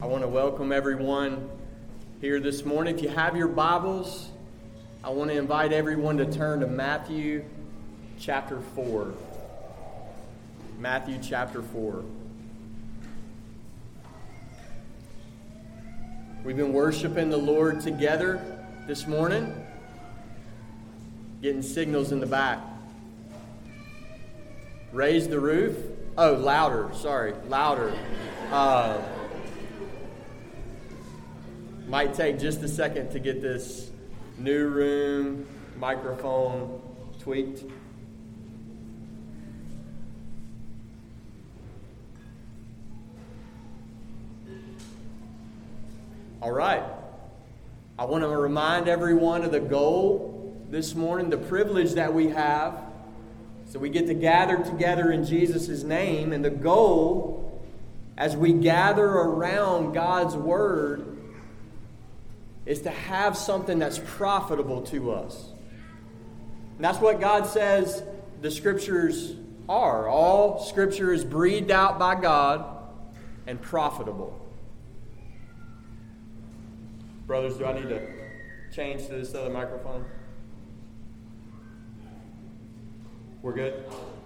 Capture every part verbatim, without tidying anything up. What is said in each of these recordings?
I want to welcome everyone here this morning. If you have your Bibles, I want to invite everyone to turn to Matthew chapter four. Matthew chapter four. We've been worshiping the Lord together this morning. Getting signals in the back. Raise the roof. Oh, louder. Sorry, louder. Uh, might take just a second to get this new room microphone tweaked. All right. I want to remind everyone of the goal this morning, the privilege that we have. So we get to gather together in Jesus' name, and the goal as we gather around God's Word is to have something that's profitable to us. And that's what God says the Scriptures are. All Scripture is breathed out by God and profitable. Brothers, do I need to change to this other microphone? We're good?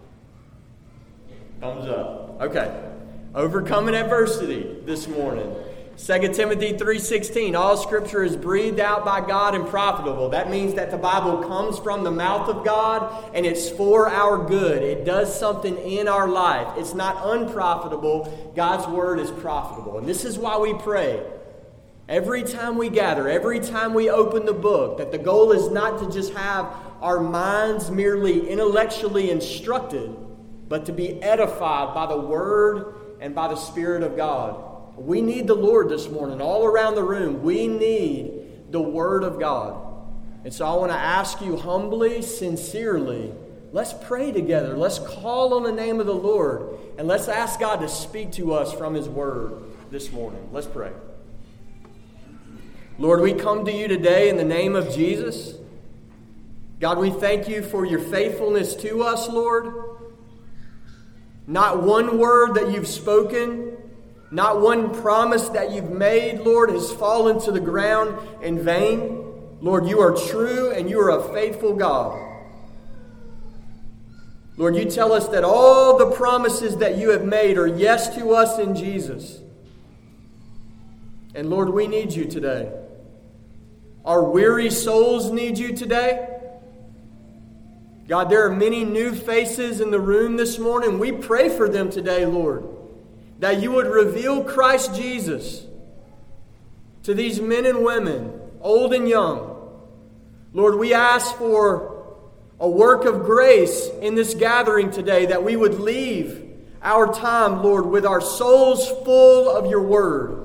Thumbs up. Okay. Overcoming adversity this morning. Second Timothy three sixteen. All Scripture is breathed out by God and profitable. That means that the Bible comes from the mouth of God and it's for our good. It does something in our life. It's not unprofitable. God's Word is profitable. And this is why we pray. Every time we gather, every time we open the book, that the goal is not to just have our minds merely intellectually instructed, but to be edified by the Word and by the Spirit of God. We need the Lord this morning. All around the room, we need the Word of God. And so I want to ask you humbly, sincerely, let's pray together. Let's call on the name of the Lord, and let's ask God to speak to us from His Word this morning. Let's pray. Lord, we come to you today in the name of Jesus. God, we thank you for your faithfulness to us, Lord. Not one word that you've spoken, not one promise that you've made, Lord, has fallen to the ground in vain. Lord, you are true and you are a faithful God. Lord, you tell us that all the promises that you have made are yes to us in Jesus. And Lord, we need you today. Our weary souls need you today. God, there are many new faces in the room this morning. We pray for them today, Lord, that you would reveal Christ Jesus to these men and women, old and young. Lord, we ask for a work of grace in this gathering today, that we would leave our time, Lord, with our souls full of your word.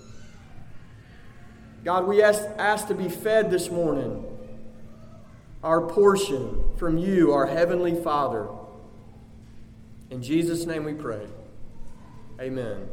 God, we ask, ask to be fed this morning our portion from you, our Heavenly Father. In Jesus' name we pray. Amen.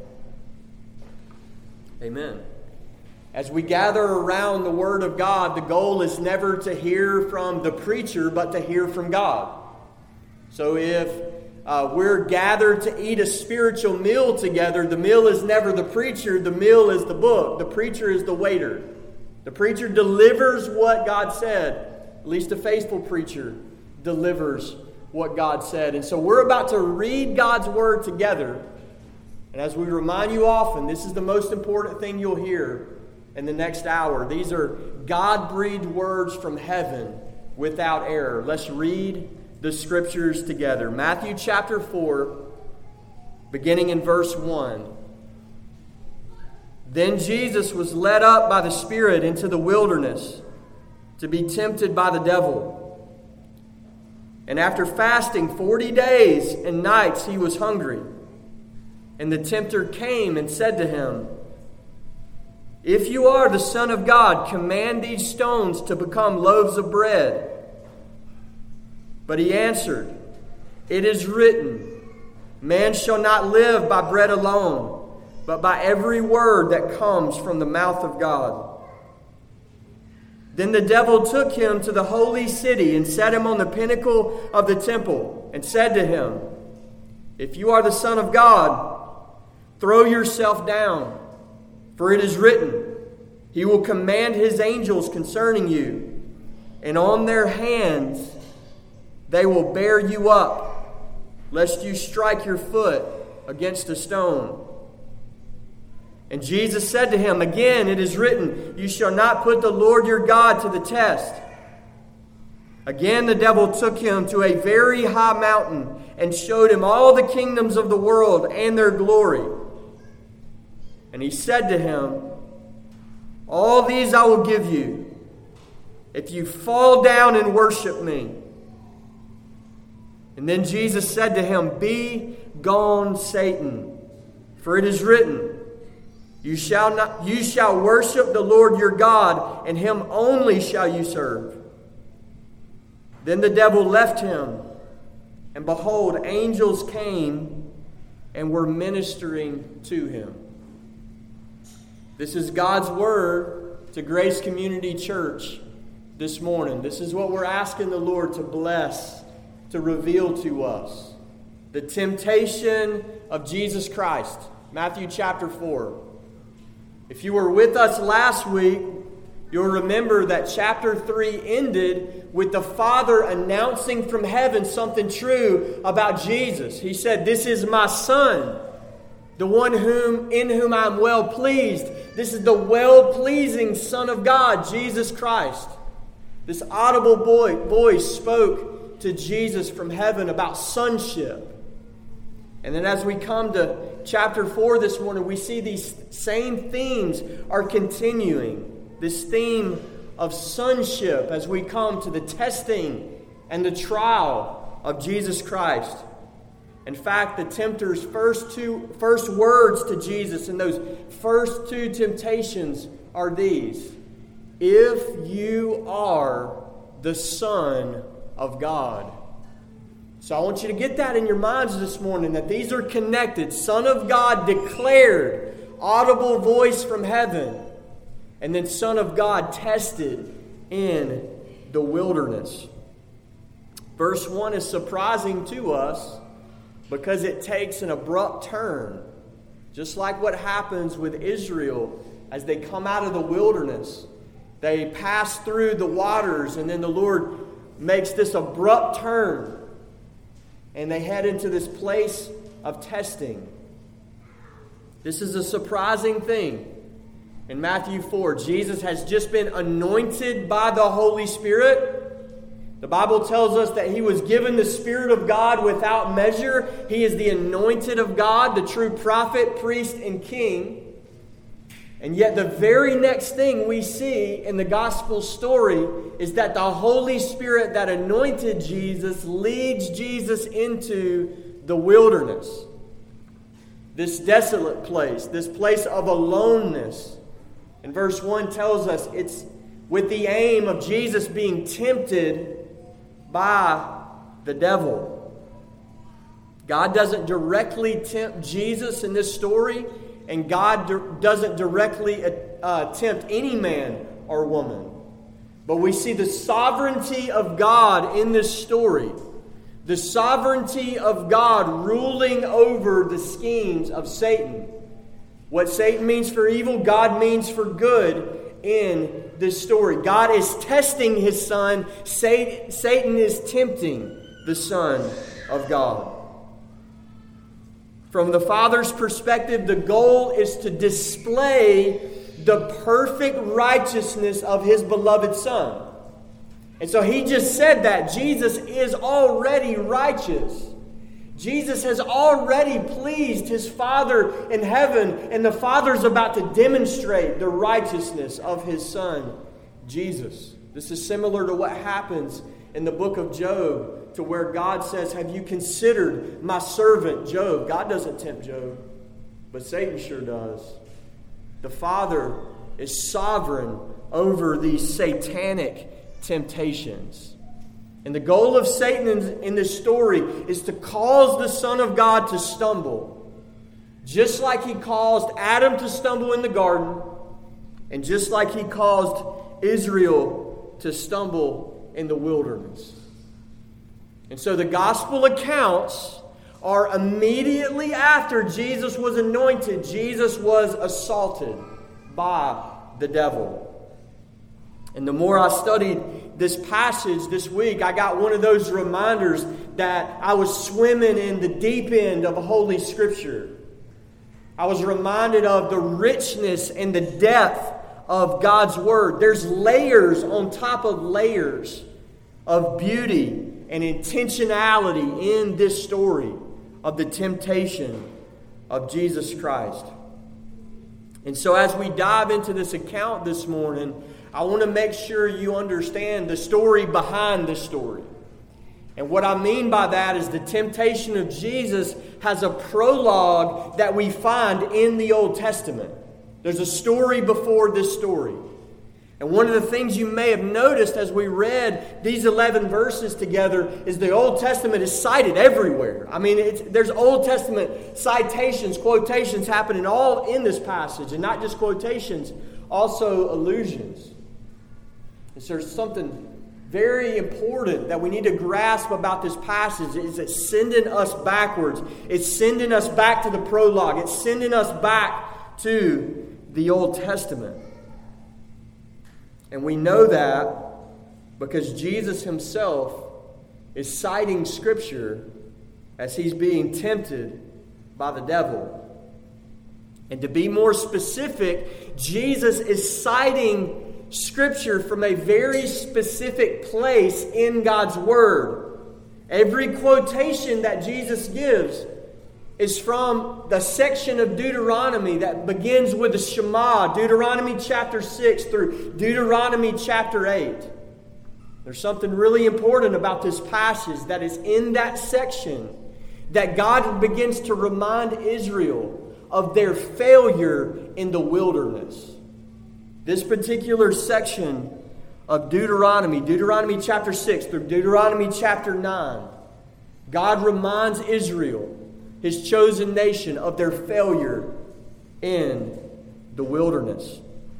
Amen. As we gather around the Word of God, the goal is never to hear from the preacher, but to hear from God. So if uh, we're gathered to eat a spiritual meal together, the meal is never the preacher, the meal is the book. The preacher is the waiter. The preacher delivers what God said. At least a faithful preacher delivers what God said. And so we're about to read God's Word together. And as we remind you often, this is the most important thing you'll hear in the next hour. These are God-breathed words from heaven without error. Let's read the Scriptures together. Matthew chapter four, beginning in verse one. Then Jesus was led up by the Spirit into the wilderness to be tempted by the devil. And after fasting forty days and nights, he was hungry. And the tempter came and said to him, "If you are the Son of God, command these stones to become loaves of bread." But he answered, "It is written, man shall not live by bread alone, but by every word that comes from the mouth of God." Then the devil took him to the holy city and set him on the pinnacle of the temple and said to him, "If you are the Son of God, throw yourself down. For it is written, He will command His angels concerning you, and on their hands they will bear you up, lest you strike your foot against a stone. And Jesus said to him, Again, it is written, You shall not put the Lord your God to the test. Again, the devil took him to a very high mountain and showed him all the kingdoms of the world and their glory. And he said to him, All these I will give you, if you fall down and worship me. And then Jesus said to him, Be gone, Satan, for it is written, You shall not, you shall worship the Lord your God, and Him only shall you serve. Then the devil left him, and behold, angels came and were ministering to him. This is God's word to Grace Community Church this morning. This is what we're asking the Lord to bless, to reveal to us. The temptation of Jesus Christ. Matthew chapter four. If you were with us last week, you'll remember that chapter three ended with the Father announcing from heaven something true about Jesus. He said, This is my Son, the one whom in whom I am well pleased. This is the well-pleasing Son of God, Jesus Christ. This audible boy, voice spoke to Jesus from heaven about sonship. And then as we come to chapter four this morning, we see these same themes are continuing. This theme of sonship as we come to the testing and the trial of Jesus Christ. In fact, the tempter's first two first words to Jesus in those first two temptations are these: If you are the Son of God. So I want you to get that in your minds this morning, that these are connected. Son of God declared, audible voice from heaven. And then Son of God tested in the wilderness. Verse one is surprising to us because it takes an abrupt turn. Just like what happens with Israel as they come out of the wilderness. They pass through the waters, and then the Lord makes this abrupt turn. And they head into this place of testing. This is a surprising thing. In Matthew four, Jesus has just been anointed by the Holy Spirit. The Bible tells us that He was given the Spirit of God without measure. He is the anointed of God, the true prophet, priest, and king. And yet the very next thing we see in the gospel story is that the Holy Spirit that anointed Jesus leads Jesus into the wilderness. This desolate place, this place of aloneness. And verse one tells us it's with the aim of Jesus being tempted by the devil. God doesn't directly tempt Jesus in this story. And God di- doesn't directly uh, tempt any man or woman. But we see the sovereignty of God in this story. The sovereignty of God ruling over the schemes of Satan. What Satan means for evil, God means for good in this story. God is testing His Son. Satan is tempting the Son of God. From the Father's perspective, the goal is to display the perfect righteousness of His beloved Son. And so He just said that Jesus is already righteous. Jesus has already pleased His Father in heaven, and the Father's about to demonstrate the righteousness of His Son, Jesus. This is similar to what happens in the book of Job, to where God says, have you considered my servant Job? God doesn't tempt Job, but Satan sure does. The Father is sovereign over these satanic temptations. And the goal of Satan in, in this story is to cause the Son of God to stumble. Just like he caused Adam to stumble in the garden, and just like he caused Israel to stumble in the wilderness. And so the gospel accounts are immediately after Jesus was anointed, Jesus was assaulted. by the devil. And the more I studied this passage this week, I got one of those reminders that I was swimming in the deep end of Holy Scripture. I was reminded of the richness and the depth of God's Word. There's layers on top of layers of beauty and intentionality in this story of the temptation of Jesus Christ. And so as we dive into this account this morning, I want to make sure you understand the story behind this story. And what I mean by that is the temptation of Jesus has a prologue that we find in the Old Testament. There's a story before this story. And one of the things you may have noticed as we read these eleven verses together is the Old Testament is cited everywhere. I mean, it's, there's Old Testament citations, quotations happening all in this passage. And not just quotations, also allusions. And so there's something very important that we need to grasp about this passage is it's sending us backwards. It's sending us back to the prologue. It's sending us back to the Old Testament. And we know that because Jesus himself is citing Scripture as he's being tempted by the devil. And to be more specific, Jesus is citing Scripture from a very specific place in God's Word. Every quotation that Jesus gives is from the section of Deuteronomy that begins with the Shema, Deuteronomy chapter six through Deuteronomy chapter eight. There's something really important about this passage that is in that section that God begins to remind Israel of their failure in the wilderness. This particular section of Deuteronomy, Deuteronomy chapter six through Deuteronomy chapter nine, God reminds Israel, his chosen nation, of their failure in the wilderness.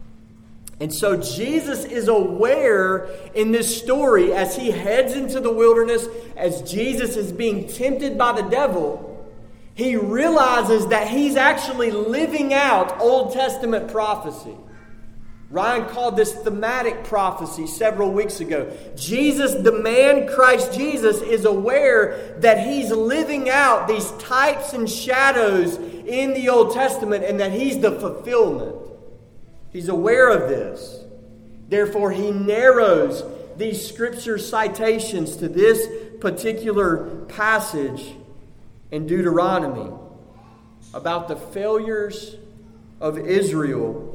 And so Jesus is aware in this story as he heads into the wilderness, as Jesus is being tempted by the devil, he realizes that he's actually living out Old Testament prophecy. Ryan called this thematic prophecy several weeks ago. Jesus, the man Christ Jesus, is aware that he's living out these types and shadows in the Old Testament and that he's the fulfillment. He's aware of this. Therefore, he narrows these scripture citations to this particular passage in Deuteronomy about the failures of Israel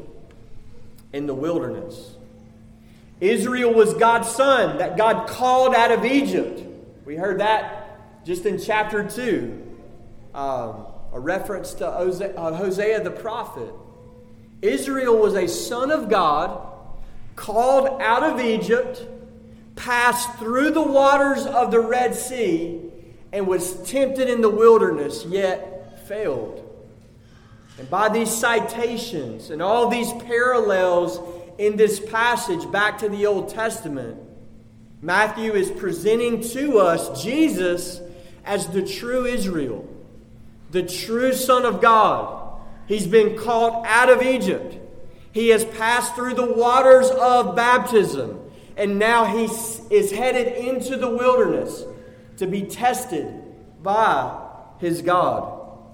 in the wilderness. Israel was God's son that God called out of Egypt. We heard that just in chapter two. Um, a reference to Hosea, uh, Hosea the prophet. Israel was a son of God, called out of Egypt, passed through the waters of the Red Sea, and was tempted in the wilderness, yet failed. And by these citations and all these parallels in this passage back to the Old Testament, Matthew is presenting to us Jesus as the true Israel, the true Son of God. He's been called out of Egypt. He has passed through the waters of baptism, and now he is headed into the wilderness to be tested by his God.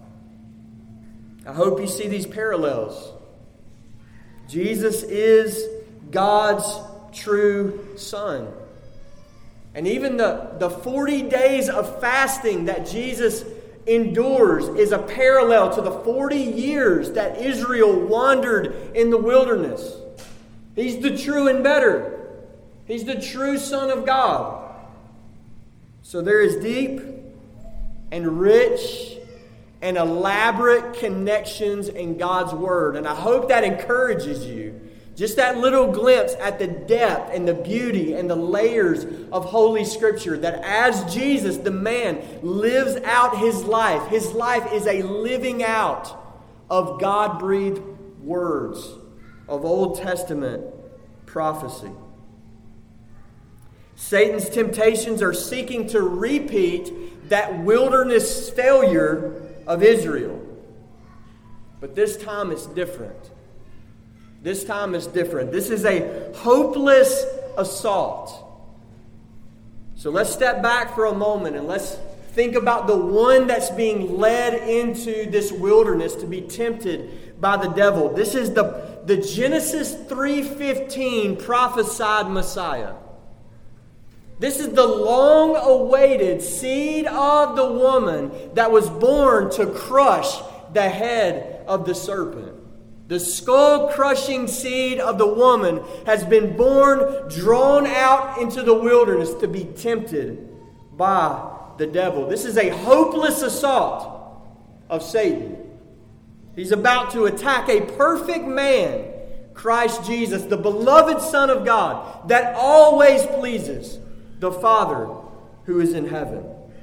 I hope you see these parallels. Jesus is God's true Son. And even the, the forty days of fasting that Jesus endures is a parallel to the forty years that Israel wandered in the wilderness. He's the true and better. He's the true Son of God. So there is deep and rich and elaborate connections in God's Word. And I hope that encourages you. Just that little glimpse at the depth and the beauty and the layers of Holy Scripture. That as Jesus, the man, lives out his life, his life is a living out of God-breathed words of Old Testament prophecy. Satan's temptations are seeking to repeat that wilderness failure of Israel. But this time it's different. This time is different. This is a hopeless assault. So let's step back for a moment and let's think about the one that's being led into this wilderness to be tempted by the devil. This is the, the Genesis three fifteen prophesied Messiah. This is the long-awaited seed of the woman that was born to crush the head of the serpent. The skull-crushing seed of the woman has been born, drawn out into the wilderness to be tempted by the devil. This is a hopeless assault of Satan. He's about to attack a perfect man, Christ Jesus, the beloved Son of God, that always pleases the Father who is in heaven.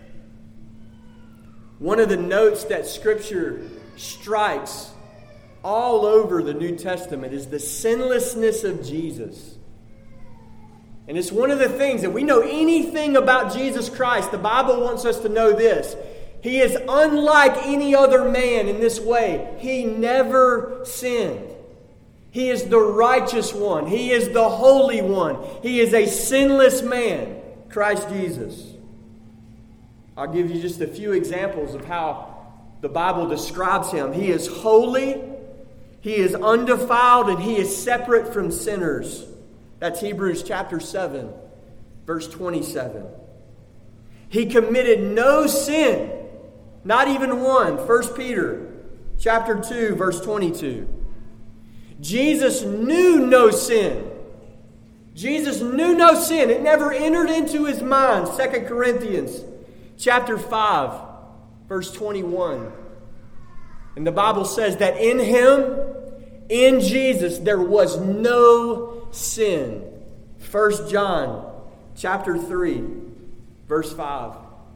One of the notes that Scripture strikes all over the New Testament is the sinlessness of Jesus. And it's one of the things that we know anything about Jesus Christ, the Bible wants us to know this. He is unlike any other man in this way. He never sinned. He is the righteous one. He is the holy one. He is a sinless man, Christ Jesus. I'll give you just a few examples of how the Bible describes him. He is holy. He is undefiled and he is separate from sinners. That's Hebrews chapter seven, verse twenty-seven. He committed no sin, not even one. First Peter chapter two, verse twenty-two. Jesus knew no sin. Jesus knew no sin. It never entered into his mind. Second Corinthians chapter five, verse twenty-one. And the Bible says that in him, in Jesus, there was no sin. First John chapter three, verse five.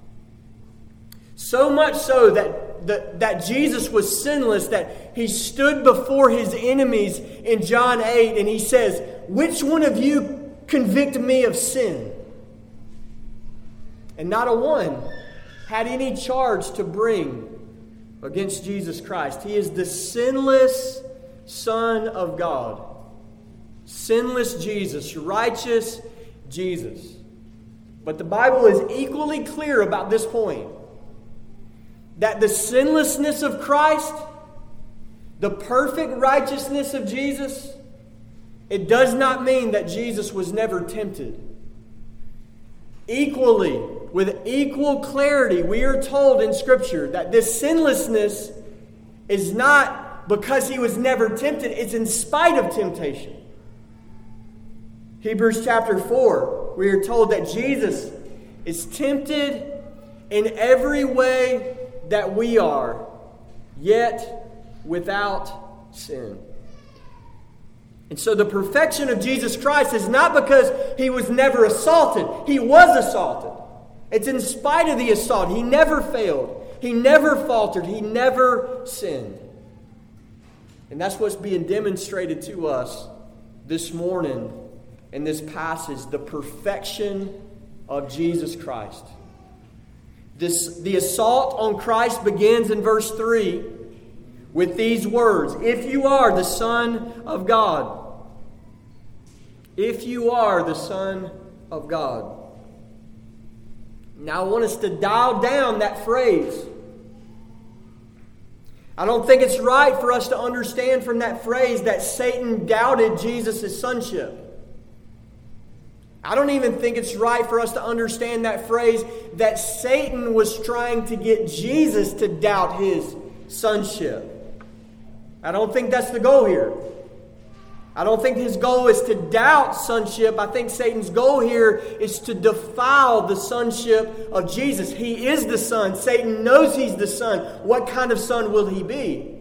So much so that, that, that Jesus was sinless that he stood before his enemies in John eight and he says, "Which one of you convict me of sin?" And not a one had any charge to bring against Jesus Christ. He is the sinless Son of God. Sinless Jesus, righteous Jesus. But the Bible is equally clear about this point. That the sinlessness of Christ, the perfect righteousness of Jesus, it does not mean that Jesus was never tempted. Equally, with equal clarity, we are told in Scripture that this sinlessness is not because he was never tempted, it's in spite of temptation. Hebrews chapter four, we are told that Jesus is tempted in every way that we are, yet without sin. And so the perfection of Jesus Christ is not because he was never assaulted. He was assaulted. It's in spite of the assault. He never failed. He never faltered. He never sinned. And that's what's being demonstrated to us this morning in this passage, the perfection of Jesus Christ. This, the assault on Christ begins in verse three with these words, "If you are the Son of God." If you are the Son of God. Now I want us to dial down that phrase. I don't think it's right for us to understand from that phrase that Satan doubted Jesus' sonship. I don't even think it's right for us to understand that phrase that Satan was trying to get Jesus to doubt his sonship. I don't think that's the goal here. I don't think his goal is to doubt sonship. I think Satan's goal here is to defile the sonship of Jesus. He is the Son. Satan knows he's the Son. What kind of son will he be?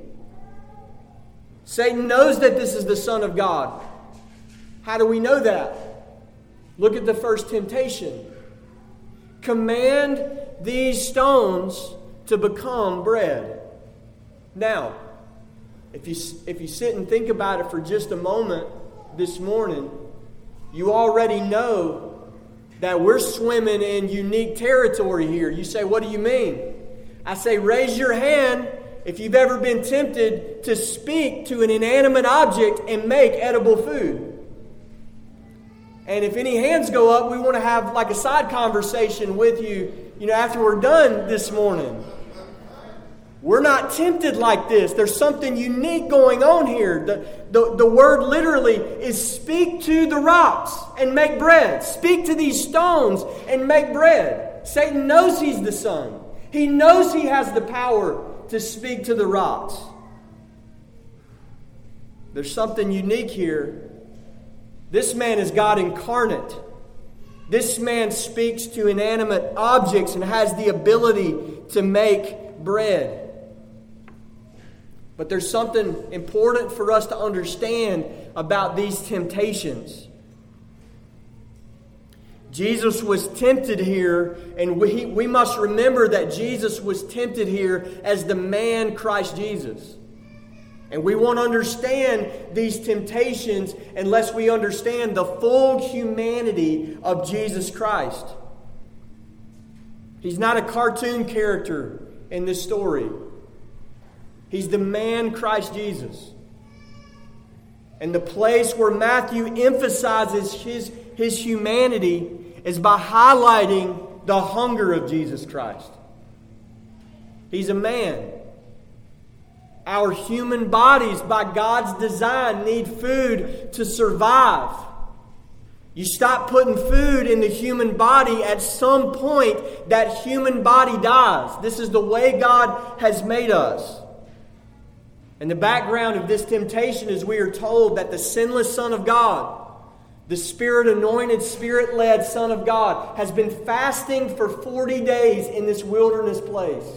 Satan knows that this is the Son of God. How do we know that? Look at the first temptation. Command these stones to become bread. Now, If you, if you sit and think about it for just a moment this morning, you already know that we're swimming in unique territory here. You say, what do you mean? I say, raise your hand if you've ever been tempted to speak to an inanimate object and make edible food. And if any hands go up, we want to have like a side conversation with you, you know, after we're done this morning. We're not tempted like this. There's something unique going on here. The, the, the word literally is speak to the rocks and make bread. Speak to these stones and make bread. Satan knows he's the Son. He knows he has the power to speak to the rocks. There's something unique here. This man is God incarnate. This man speaks to inanimate objects and has the ability to make bread. But there's something important for us to understand about these temptations. Jesus was tempted here, and we, we must remember that Jesus was tempted here as the man Christ Jesus. And we won't understand these temptations unless we understand the full humanity of Jesus Christ. He's not a cartoon character in this story. He's the man Christ Jesus. And the place where Matthew emphasizes his, his humanity is by highlighting the hunger of Jesus Christ. He's a man. Our human bodies, by God's design, need food to survive. You stop putting food in the human body, at some point that human body dies. This is the way God has made us. And the background of this temptation is we are told that the sinless Son of God, the Spirit-anointed, Spirit-led Son of God, has been fasting for forty days in this wilderness place.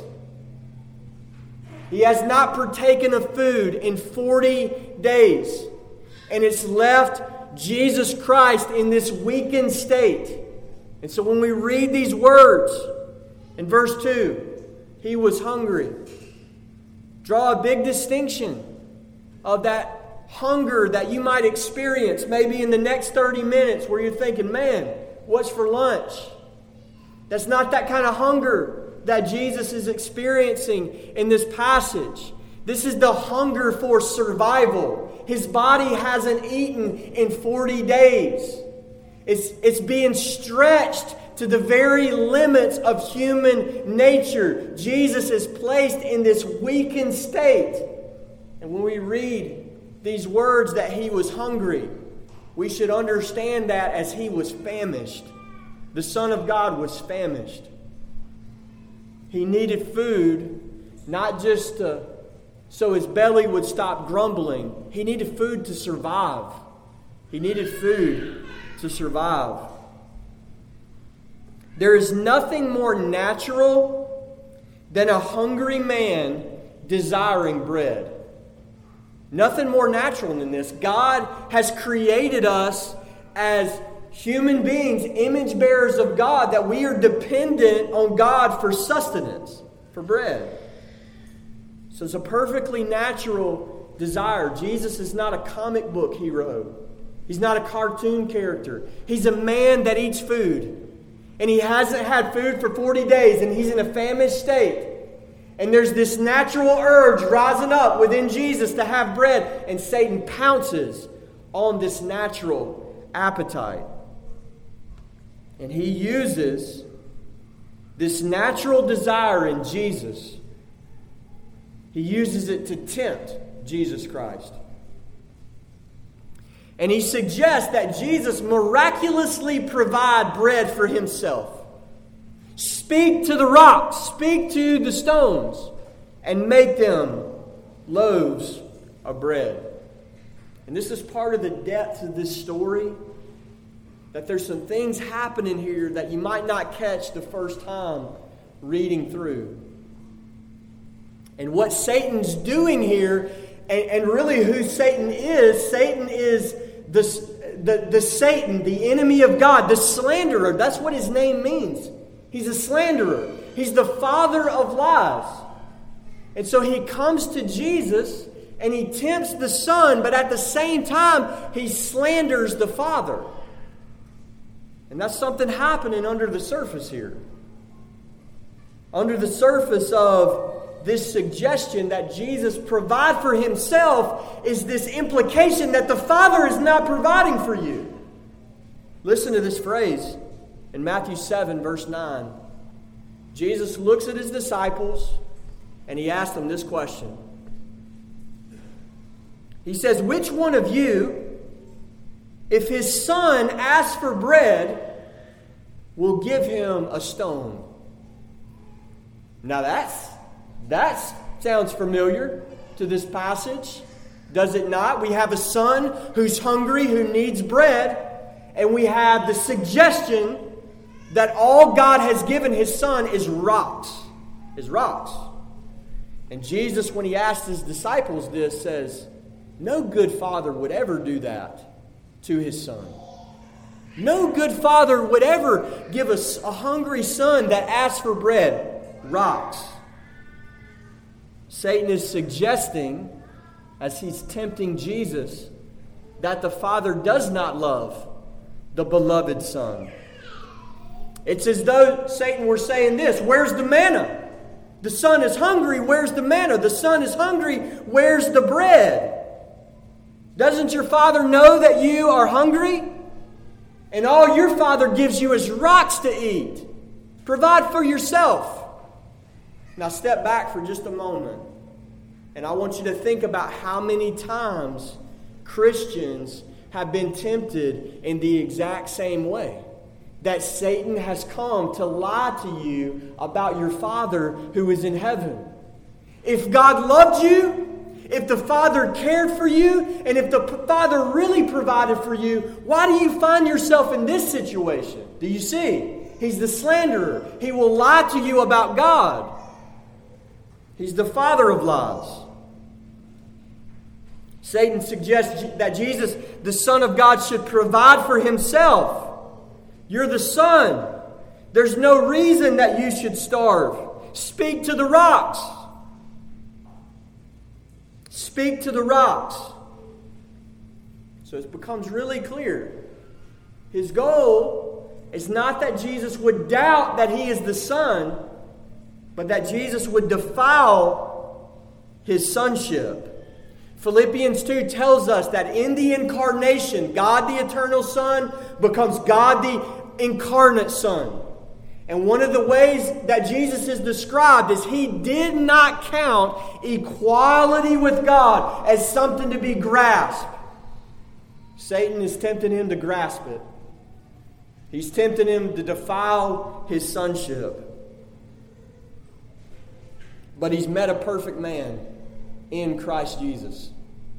He has not partaken of food in forty days. And it's left Jesus Christ in this weakened state. And so when we read these words in verse two, he was hungry. Draw a big distinction of that hunger that you might experience maybe in the next thirty minutes where you're thinking, man, what's for lunch? That's not that kind of hunger that Jesus is experiencing in this passage. This is the hunger for survival. His body hasn't eaten in forty days. It's, it's being stretched to the very limits of human nature. Jesus is placed in this weakened state. And when we read these words that he was hungry, we should understand that as he was famished. The Son of God was famished. He needed food, not just to, so his belly would stop grumbling. He needed food to survive. He needed food to survive. There is nothing more natural than a hungry man desiring bread. Nothing more natural than this. God has created us as human beings, image bearers of God, that we are dependent on God for sustenance, for bread. So it's a perfectly natural desire. Jesus is not a comic book hero. He's not a cartoon character. He's a man that eats food. And he hasn't had food for forty days, and he's in a famished state. And there's this natural urge rising up within Jesus to have bread, and Satan pounces on this natural appetite. And he uses this natural desire in Jesus. He uses it to tempt Jesus Christ. And he suggests that Jesus miraculously provide bread for himself. Speak to the rocks, speak to the stones, and make them loaves of bread. And this is part of the depth of this story, that there's some things happening here that you might not catch the first time reading through. And what Satan's doing here, and, and really who Satan is, Satan is the, the, the Satan, the enemy of God, the slanderer. That's what his name means. He's a slanderer. He's the father of lies. And so he comes to Jesus and he tempts the Son, but at the same time, he slanders the Father. And that's something happening under the surface here. Under the surface of this suggestion that Jesus provide for himself is this implication that the Father is not providing for you. Listen to this phrase in Matthew seven, verse nine. Jesus looks at his disciples and he asks them this question. He says, which one of you, if his son asks for bread, will give him a stone? Now that's that sounds familiar to this passage, does it not? We have a son who's hungry, who needs bread, and we have the suggestion that all God has given his son is rocks, is rocks. And Jesus, when he asked his disciples this, says, no good father would ever do that to his son. No good father would ever give us a hungry son that asks for bread rocks. Satan is suggesting, as he's tempting Jesus, that the Father does not love the beloved Son. It's as though Satan were saying this, where's the manna? The Son is hungry, where's the manna? The Son is hungry, where's the bread? Doesn't your Father know that you are hungry? And all your Father gives you is rocks to eat. Provide for yourself. Now step back for just a moment. And I want you to think about how many times Christians have been tempted in the exact same way. That Satan has come to lie to you about your Father who is in heaven. If God loved you, if the Father cared for you, and if the Father really provided for you, why do you find yourself in this situation? Do you see? He's the slanderer. He will lie to you about God. He's the father of lies. Satan suggests that Jesus, the Son of God, should provide for himself. You're the Son. There's no reason that you should starve. Speak to the rocks. Speak to the rocks. So it becomes really clear. His goal is not that Jesus would doubt that he is the Son, but that Jesus would defile his sonship. Philippians two tells us that in the incarnation, God the eternal Son becomes God the incarnate Son. And one of the ways that Jesus is described is he did not count equality with God as something to be grasped. Satan is tempting him to grasp it. He's tempting him to defile his sonship. But he's met a perfect man in Christ Jesus.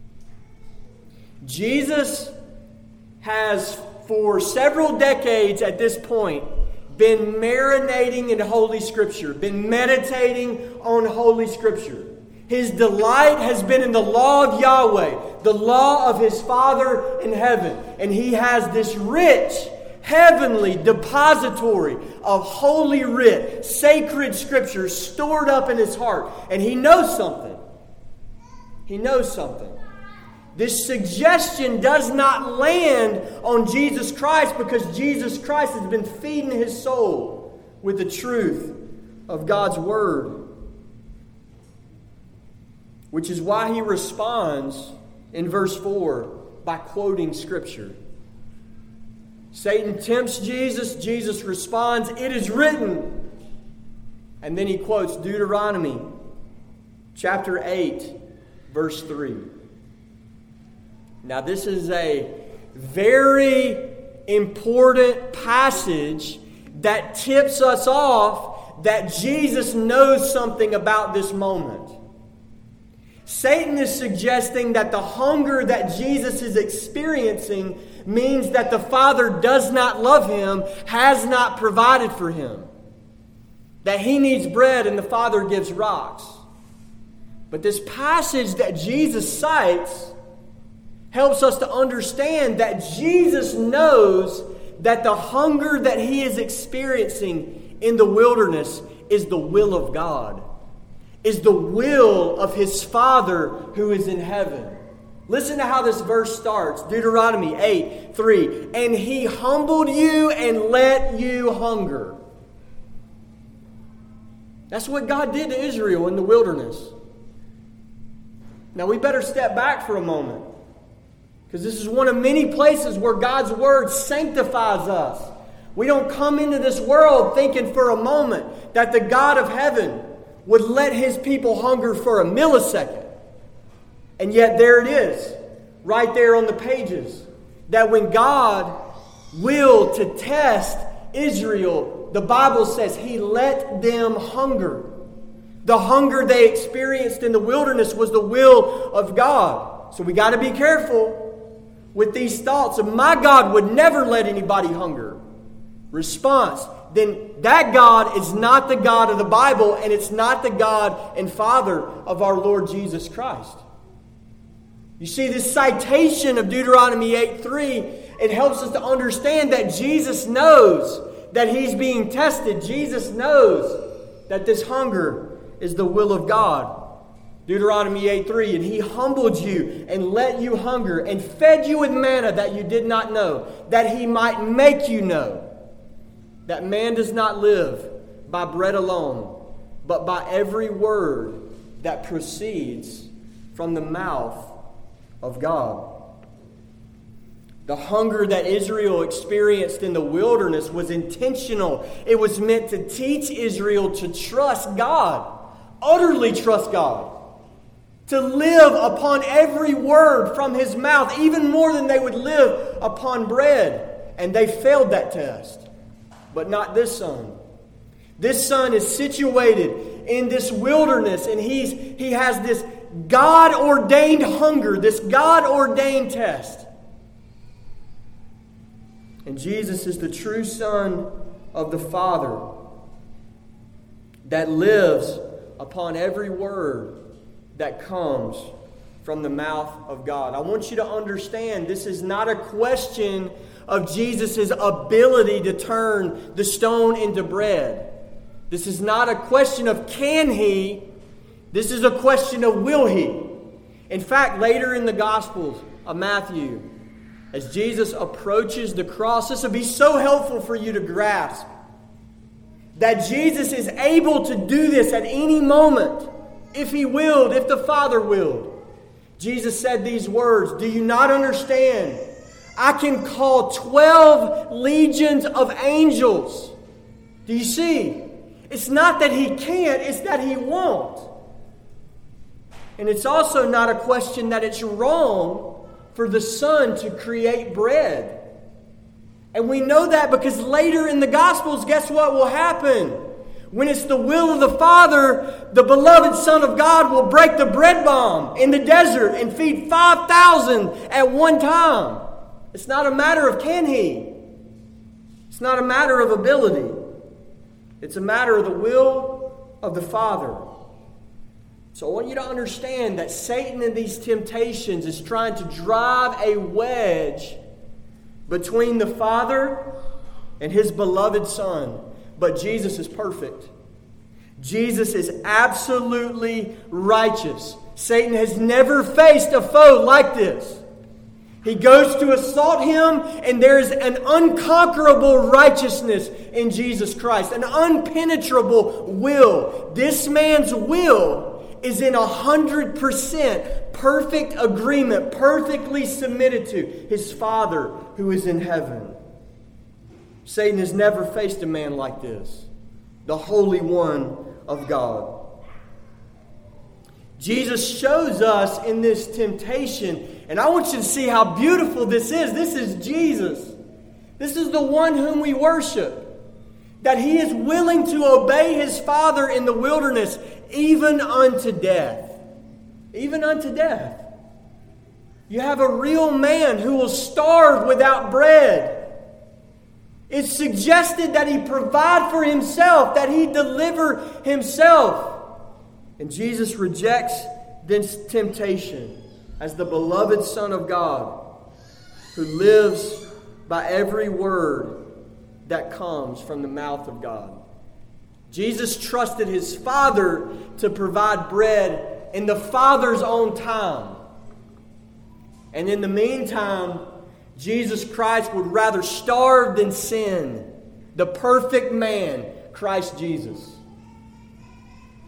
Jesus has, for several decades at this point, been marinating in Holy Scripture, been meditating on Holy Scripture. His delight has been in the law of Yahweh, the law of his Father in heaven. And he has this rich, heavenly depository of holy writ, sacred Scripture stored up in his heart. And he knows something. He knows something. This suggestion does not land on Jesus Christ because Jesus Christ has been feeding his soul with the truth of God's Word. Which is why he responds in verse four by quoting Scripture. Satan tempts Jesus. Jesus responds, "It is written." And then he quotes Deuteronomy chapter eight, verse three. Now this is a very important passage that tips us off that Jesus knows something about this moment. Satan is suggesting that the hunger that Jesus is experiencing means that the Father does not love him, has not provided for him. That he needs bread and the Father gives rocks. But this passage that Jesus cites helps us to understand that Jesus knows that the hunger that he is experiencing in the wilderness is the will of God, is the will of his Father who is in heaven. Listen to how this verse starts. Deuteronomy eight, three. "And he humbled you and let you hunger." That's what God did to Israel in the wilderness. Now we better step back for a moment, because this is one of many places where God's Word sanctifies us. We don't come into this world thinking for a moment that the God of heaven would let His people hunger for a millisecond. And yet there it is, right there on the pages, that when God willed to test Israel, the Bible says He let them hunger. The hunger they experienced in the wilderness was the will of God. So we got to be careful with these thoughts of my God would never let anybody hunger. Response: then that God is not the God of the Bible, and it's not the God and Father of our Lord Jesus Christ. You see, this citation of Deuteronomy eight three, it helps us to understand that Jesus knows that He's being tested. Jesus knows that this hunger is the will of God. Deuteronomy eight three, and He humbled you and let you hunger and fed you with manna that you did not know, that He might make you know that man does not live by bread alone, but by every word that proceeds from the mouth of God. The hunger that Israel experienced in the wilderness was intentional. It was meant to teach Israel to trust God, utterly trust God, to live upon every word from His mouth, even more than they would live upon bread. And they failed that test. But not this son. This son is situated in this wilderness, and he's he has this God-ordained hunger, this God-ordained test. And Jesus is the true Son of the Father that lives upon every word that comes from the mouth of God. I want you to understand, this is not a question of Jesus' ability to turn the stone into bread. This is not a question of can He. This is a question of will He. In fact, later in the Gospels of Matthew, as Jesus approaches the cross, this will be so helpful for you to grasp that Jesus is able to do this at any moment, if He willed, if the Father willed. Jesus said these words, "Do you not understand? I can call twelve legions of angels." Do you see? It's not that He can't, it's that He won't. And it's also not a question that it's wrong for the Son to create bread. And we know that because later in the Gospels, guess what will happen? When it's the will of the Father, the beloved Son of God will break the bread bomb in the desert and feed five thousand at one time. It's not a matter of can He. It's not a matter of ability. It's a matter of the will of the Father. So I want you to understand that Satan in these temptations is trying to drive a wedge between the Father and His beloved Son. But Jesus is perfect. Jesus is absolutely righteous. Satan has never faced a foe like this. He goes to assault Him, and there is an unconquerable righteousness in Jesus Christ, an unpenetrable will. This man's will is in a hundred percent perfect agreement, perfectly submitted to His Father who is in heaven. Satan has never faced a man like this, the Holy One of God. Jesus shows us in this temptation, and I want you to see how beautiful this is. This is Jesus. This is the one whom we worship. That He is willing to obey His Father in the wilderness, even unto death. Even unto death. You have a real man who will starve without bread. It's suggested that He provide for Himself, that He deliver Himself. And Jesus rejects this temptation as the beloved Son of God who lives by every word that comes from the mouth of God. Jesus trusted His Father to provide bread in the Father's own time. And in the meantime, Jesus Christ would rather starve than sin. The perfect man, Christ Jesus.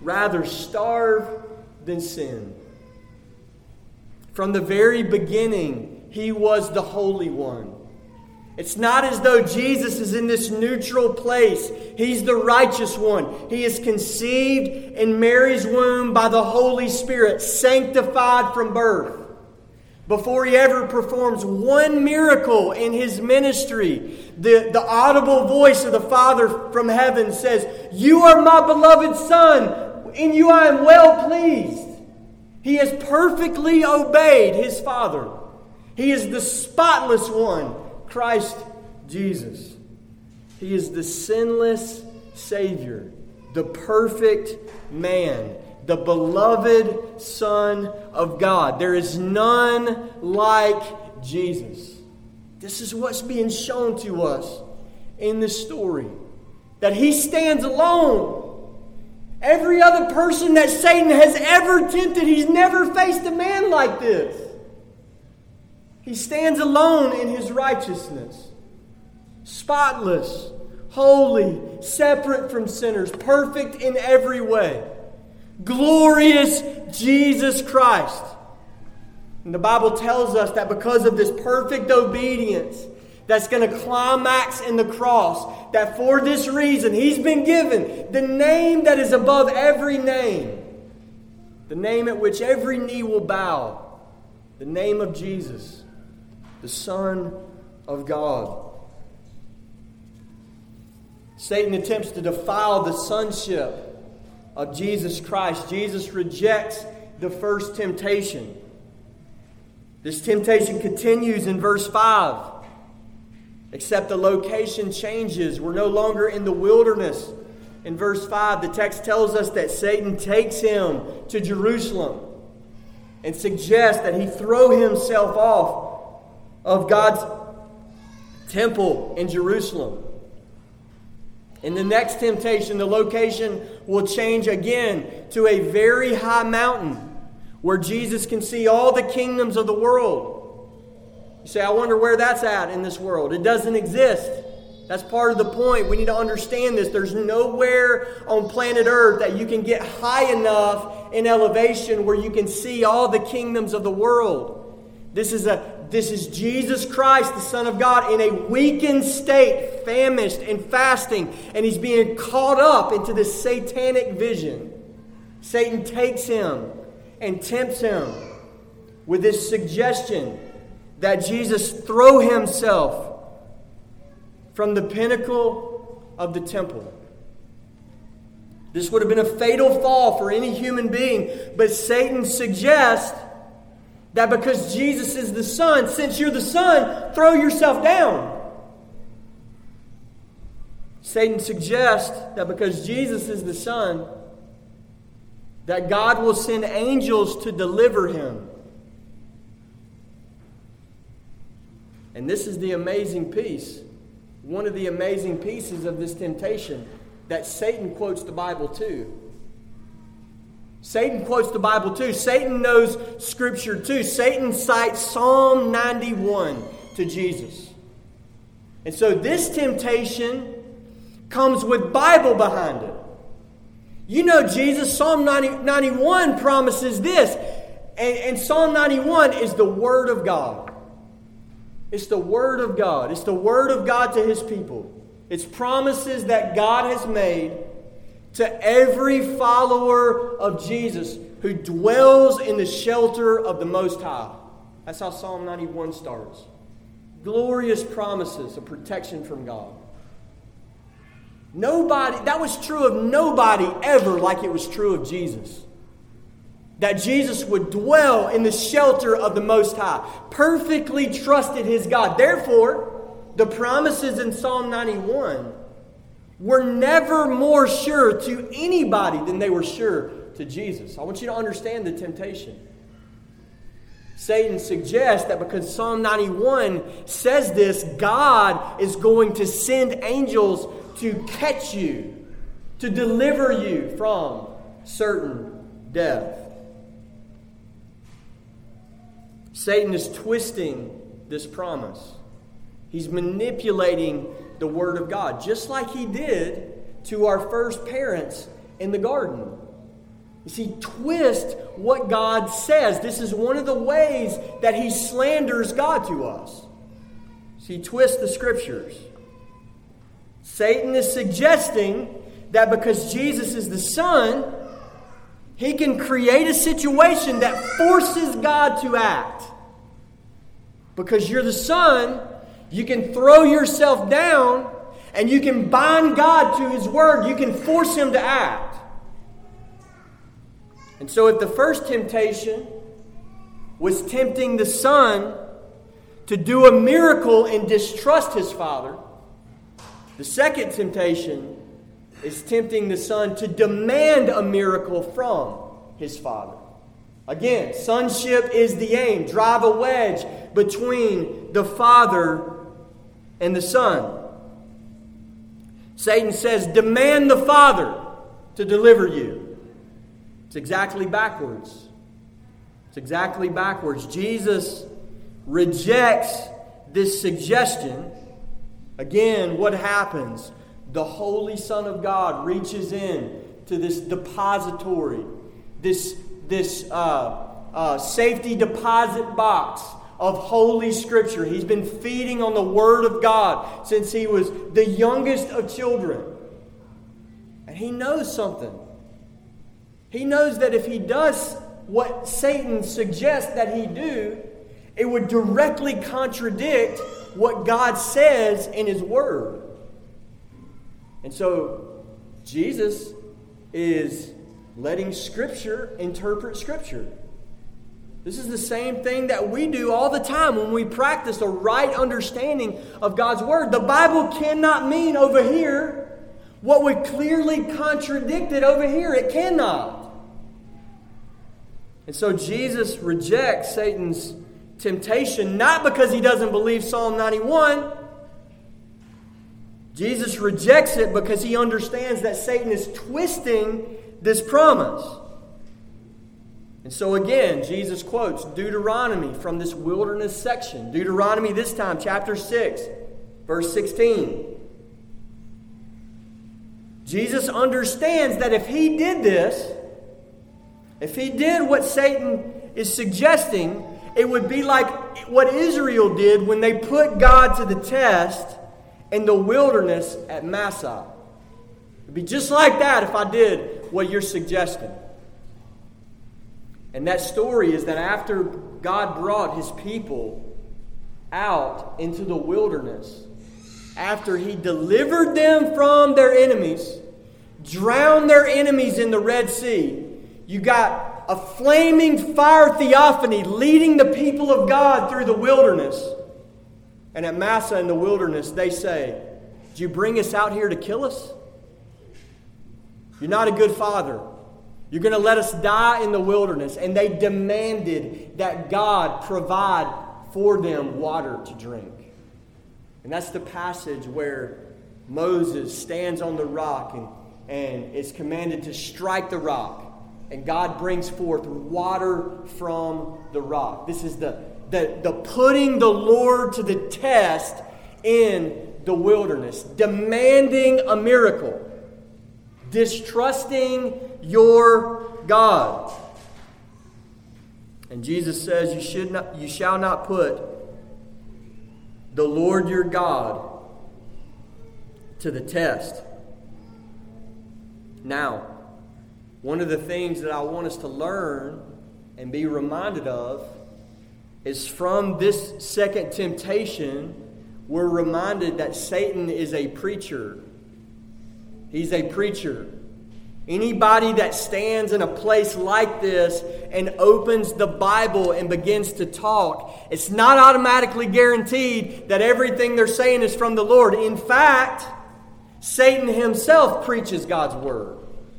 rather starve than sin. From the very beginning, He was the Holy One. It's not as though Jesus is in this neutral place. He's the righteous one. He is conceived in Mary's womb by the Holy Spirit, sanctified from birth. Before He ever performs one miracle in His ministry, the, the audible voice of the Father from heaven says, "You are my beloved Son. In you I am well pleased." He has perfectly obeyed His Father. He is the spotless one, Christ Jesus. He is the sinless Savior, the perfect man, the beloved Son of God. There is none like Jesus. This is what's being shown to us in this story. That He stands alone. Every other person that Satan has ever tempted, he's never faced a man like this. He stands alone in His righteousness. Spotless, holy, separate from sinners, perfect in every way. Glorious Jesus Christ. And the Bible tells us that because of this perfect obedience that's going to climax in the cross, that for this reason He's been given the name that is above every name. The name at which every knee will bow. The name of Jesus, the Son of God. Satan attempts to defile the sonship of Jesus Christ. Jesus rejects the first temptation. This temptation continues in verse five. Except the location changes. We're no longer in the wilderness. In verse five, the text tells us that Satan takes him to Jerusalem and suggests that he throw himself off of God's temple in Jerusalem. In the next temptation, the location will change again to a very high mountain where Jesus can see all the kingdoms of the world. You say, I wonder where that's at in this world. It doesn't exist. That's part of the point. We need to understand this. There's nowhere on planet Earth that you can get high enough in elevation where you can see all the kingdoms of the world. This is a This is Jesus Christ, the Son of God, in a weakened state, famished and fasting, and He's being caught up into this satanic vision. Satan takes Him and tempts Him with this suggestion that Jesus throw Himself from the pinnacle of the temple. This would have been a fatal fall for any human being, but Satan suggests that because Jesus is the Son, since you're the Son, throw yourself down. Satan suggests that because Jesus is the Son, that God will send angels to deliver Him. And this is the amazing piece, one of the amazing pieces of this temptation, that Satan quotes the Bible too. Satan quotes the Bible too. Satan knows Scripture too. Satan cites Psalm ninety-one to Jesus. And so this temptation comes with Bible behind it. You know Jesus, Psalm ninety-one promises this. And, and Psalm ninety-one is the Word of God. It's the Word of God. It's the Word of God to His people. It's promises that God has made to every follower of Jesus who dwells in the shelter of the Most High. That's how Psalm ninety-one starts. Glorious promises of protection from God. Nobody, that was true of nobody ever like it was true of Jesus. That Jesus would dwell in the shelter of the Most High. Perfectly trusted His God. Therefore, the promises in Psalm ninety-one were never more sure to anybody than they were sure to Jesus. I want you to understand the temptation. Satan suggests that because Psalm ninety-one says this, God is going to send angels to catch you, to deliver you from certain death. Satan is twisting this promise. He's manipulating the Word of God, just like he did to our first parents in the garden. You see, twist what God says. This is one of the ways that he slanders God to us. See, twist the Scriptures. Satan is suggesting that because Jesus is the Son, he can create a situation that forces God to act. Because you're the Son, you can throw yourself down and you can bind God to His Word. You can force Him to act. And so if the first temptation was tempting the Son to do a miracle and distrust His Father, the second temptation is tempting the Son to demand a miracle from His Father. Again, sonship is the aim. Drive a wedge between the Father and the Son. Satan says, demand the Father to deliver you. It's exactly backwards. It's exactly backwards. Jesus rejects this suggestion. Again, what happens? The Holy Son of God reaches in to this depository, this, this uh, uh, safety deposit box of Holy Scripture. He's been feeding on the Word of God since he was the youngest of children. And he knows something. He knows that if he does what Satan suggests that he do, it would directly contradict what God says in His Word. And so, Jesus is letting Scripture interpret Scripture. This is the same thing that we do all the time when we practice a right understanding of God's Word. The Bible cannot mean over here what would clearly contradict it over here. It cannot. And so Jesus rejects Satan's temptation, not because he doesn't believe Psalm ninety-one. Jesus rejects it because he understands that Satan is twisting this promise. And so again, Jesus quotes Deuteronomy from this wilderness section. Deuteronomy this time, chapter six, verse sixteen. Jesus understands that if he did this, if he did what Satan is suggesting, it would be like what Israel did when they put God to the test in the wilderness at Massah. It would be just like that if I did what you're suggesting. And that story is that after God brought His people out into the wilderness, after He delivered them from their enemies, drowned their enemies in the Red Sea, you got a flaming fire theophany leading the people of God through the wilderness. And at Massah in the wilderness, they say, did you bring us out here to kill us? You're not a good father. You're going to let us die in the wilderness. And they demanded that God provide for them water to drink. And that's the passage where Moses stands on the rock and, and is commanded to strike the rock. And God brings forth water from the rock. This is the, the, the putting the Lord to the test in the wilderness. Demanding a miracle. Distrusting your God. And Jesus says, you should not, you shall not put the Lord your God to the test. Now, one of the things that I want us to learn and be reminded of is from this second temptation, we're reminded that Satan is a preacher. He's a preacher. Anybody that stands in a place like this and opens the Bible and begins to talk, it's not automatically guaranteed that everything they're saying is from the Lord. In fact, Satan himself preaches God's Word.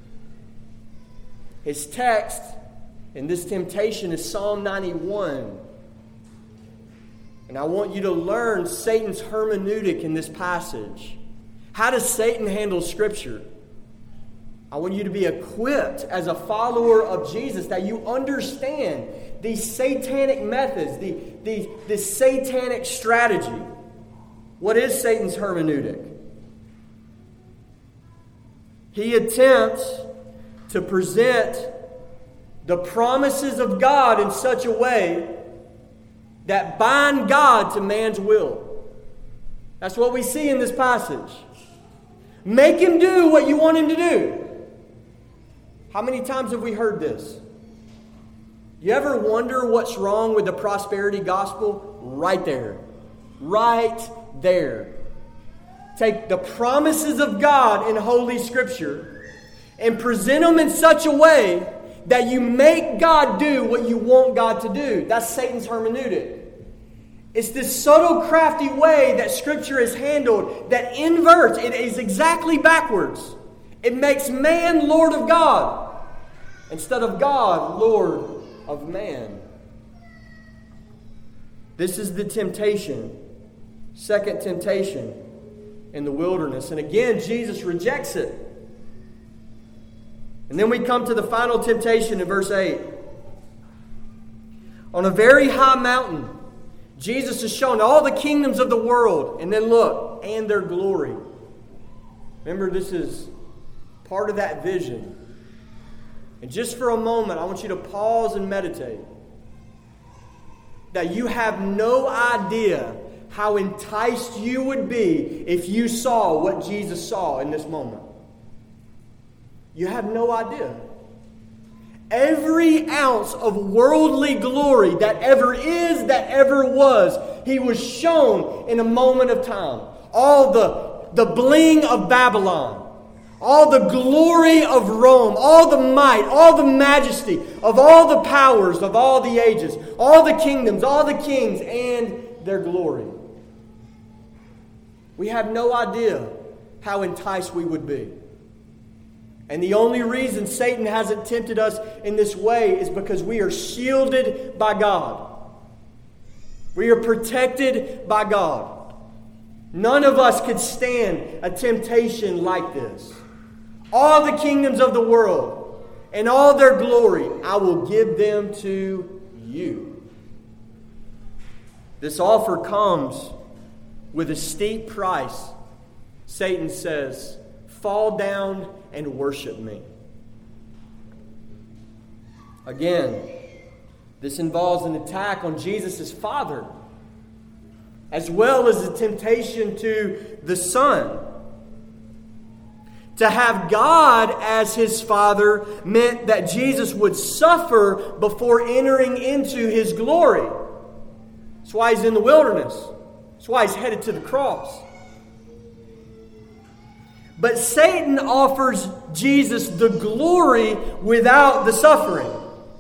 His text in this temptation is Psalm ninety-one. And I want you to learn Satan's hermeneutic in this passage. How does Satan handle Scripture? I want you to be equipped as a follower of Jesus, that you understand these satanic methods, the, the, this satanic strategy. What is Satan's hermeneutic? He attempts to present the promises of God in such a way that bind God to man's will. That's what we see in this passage. Make him do what you want him to do. How many times have we heard this? You ever wonder what's wrong with the prosperity gospel? Right there. Right there. Take the promises of God in Holy Scripture and present them in such a way that you make God do what you want God to do. That's Satan's hermeneutic. It's this subtle, crafty way that Scripture is handled that inverts. It is exactly backwards. It makes man Lord of God instead of God Lord of man. This is the temptation. Second temptation in the wilderness. And again, Jesus rejects it. And then we come to the final temptation in verse eight. On a very high mountain, Jesus is shown all the kingdoms of the world. And then look, and their glory. Remember, this is part of that vision. And just for a moment, I want you to pause and meditate. That you have no idea how enticed you would be if you saw what Jesus saw in this moment. You have no idea. Every ounce of worldly glory that ever is, that ever was, he was shown in a moment of time. All the, the bling of Babylon. All the glory of Rome, all the might, all the majesty of all the powers of all the ages, all the kingdoms, all the kings, and their glory. We have no idea how enticed we would be. And the only reason Satan hasn't tempted us in this way is because we are shielded by God. We are protected by God. None of us could stand a temptation like this. All the kingdoms of the world and all their glory, I will give them to you. This offer comes with a steep price. Satan says, fall down and worship me. Again, this involves an attack on Jesus' Father, as well as a temptation to the Son. To have God as his Father meant that Jesus would suffer before entering into his glory. That's why he's in the wilderness. That's why he's headed to the cross. But Satan offers Jesus the glory without the suffering.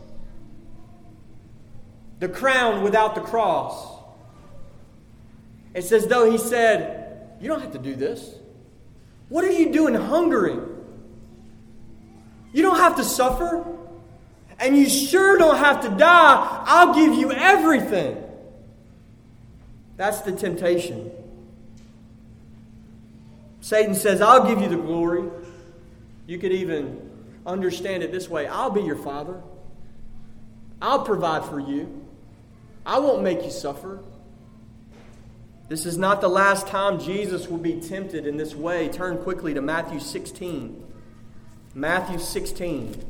The crown without the cross. It's as though he said, you don't have to do this. What are you doing hungering? You don't have to suffer. And you sure don't have to die. I'll give you everything. That's the temptation. Satan says, I'll give you the glory. You could even understand it this way. I'll be your father. I'll provide for you. I won't make you suffer. This is not the last time Jesus will be tempted in this way. Turn quickly to Matthew sixteen. Matthew sixteen.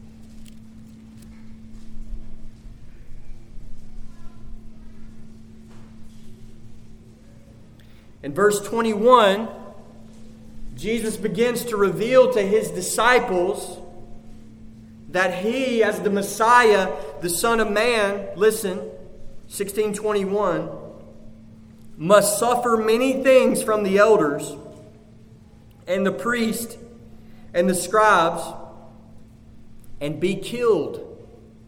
In verse twenty-one, Jesus begins to reveal to his disciples that he, as the Messiah, the Son of Man, listen, sixteen twenty-one, must suffer many things from the elders and the priest and the scribes and be killed.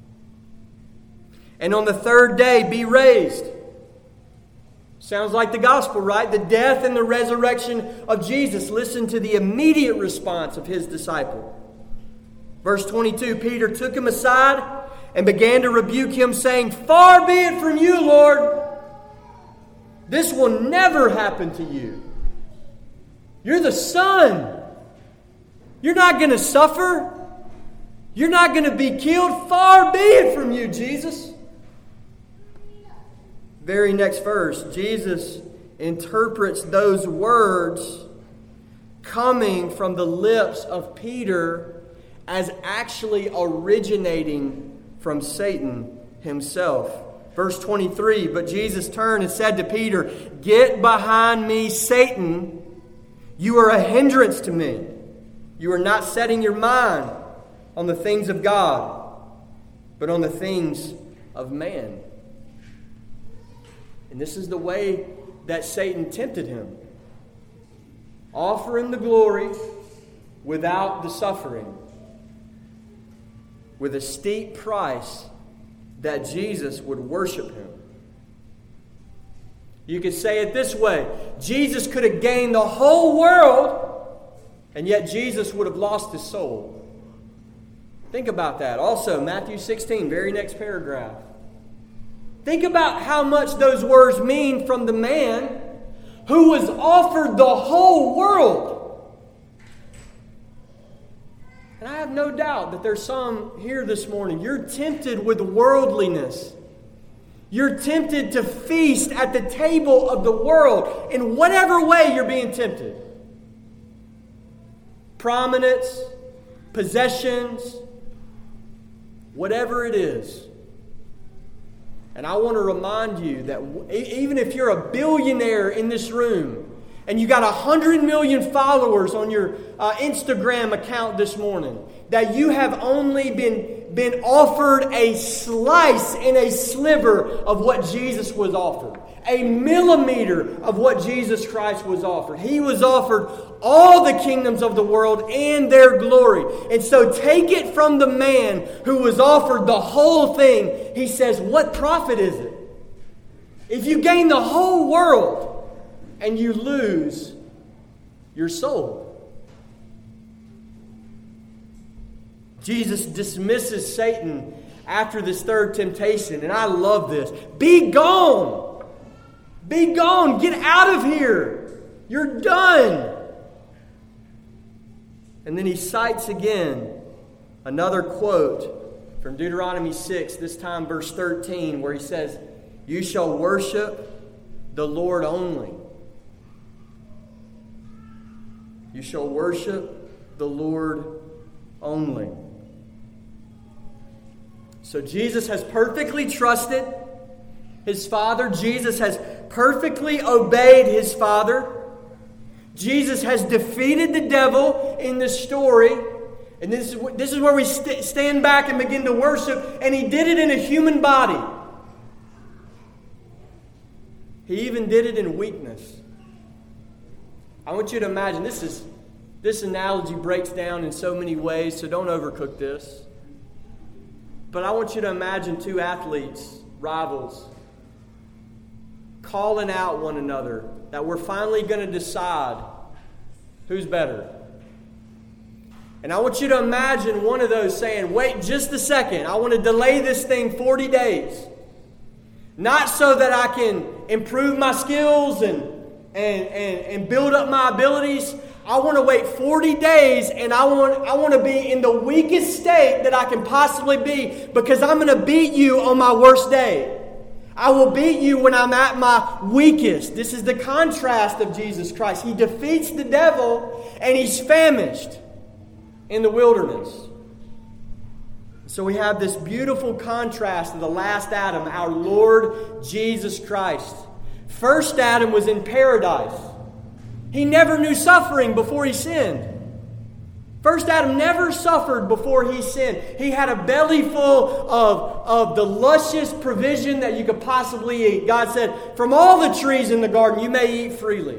And on the third day be raised. Sounds like the gospel, right? The death and the resurrection of Jesus. Listen to the immediate response of his disciple. Verse twenty-two, Peter took him aside and began to rebuke him, saying, far be it from you, Lord. This will never happen to you. You're the Son. You're not going to suffer. You're not going to be killed. Far be it from you, Jesus. Very next verse, Jesus interprets those words coming from the lips of Peter as actually originating from Satan himself. Verse twenty-three, but Jesus turned and said to Peter, "Get behind me, Satan. You are a hindrance to me. You are not setting your mind on the things of God, but on the things of man." And this is the way that Satan tempted him. Offer him the glory without the suffering, with a steep price that Jesus would worship him. You could say it this way: Jesus could have gained the whole world, and yet Jesus would have lost his soul. Think about that. Also, Matthew sixteen, very next paragraph. Think about how much those words mean from the man who was offered the whole world. And I have no doubt that there's some here this morning. You're tempted with worldliness. You're tempted to feast at the table of the world in whatever way you're being tempted. Prominence, possessions, whatever it is. And I want to remind you that even if you're a billionaire in this room and you got a hundred million followers on your uh, Instagram account this morning, that you have only been, been offered a slice and a sliver of what Jesus was offered. A millimeter of what Jesus Christ was offered. He was offered all the kingdoms of the world and their glory. And so take it from the man who was offered the whole thing. He says, what profit is it if you gain the whole world and you lose your soul? Jesus dismisses Satan after this third temptation. And I love this. Be gone. Be gone. Get out of here. You're done. And then he cites again another quote from Deuteronomy six, this time verse thirteen, where he says, "You shall worship the Lord only." You shall worship the Lord only. So Jesus has perfectly trusted his Father. Jesus has perfectly obeyed his Father. Jesus has defeated the devil in this story. And this is, this is where we st- stand back and begin to worship. And he did it in a human body. He even did it in weakness. I want you to imagine, this is this analogy breaks down in so many ways, so don't overcook this. But I want you to imagine two athletes, rivals, calling out one another that we're finally going to decide who's better. And I want you to imagine one of those saying, wait just a second, I want to delay this thing forty days. Not so that I can improve my skills and, and, and, and build up my abilities. I want to wait forty days, and I want, I want to be in the weakest state that I can possibly be, because I'm going to beat you on my worst day. I will beat you when I'm at my weakest. This is the contrast of Jesus Christ. He defeats the devil, and he's famished in the wilderness. So we have this beautiful contrast of the last Adam, our Lord Jesus Christ. First Adam was in paradise. He never knew suffering before he sinned. First Adam never suffered before he sinned. He had a belly full of, of the luscious provision that you could possibly eat. God said, from all the trees in the garden you may eat freely.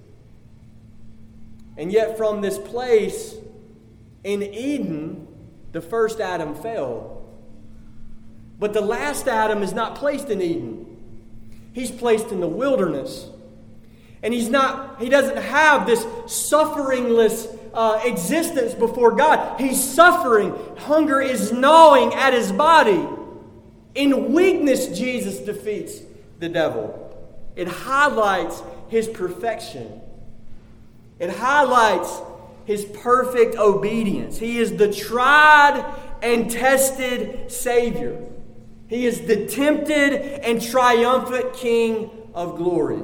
And yet from this place in Eden, the first Adam fell. But the last Adam is not placed in Eden. He's placed in the wilderness. And he's not, he doesn't have this sufferingless uh, existence before God. He's suffering. Hunger is gnawing at his body. In weakness, Jesus defeats the devil. It highlights his perfection. It highlights his perfect obedience. He is the tried and tested Savior. He is the tempted and triumphant King of glory.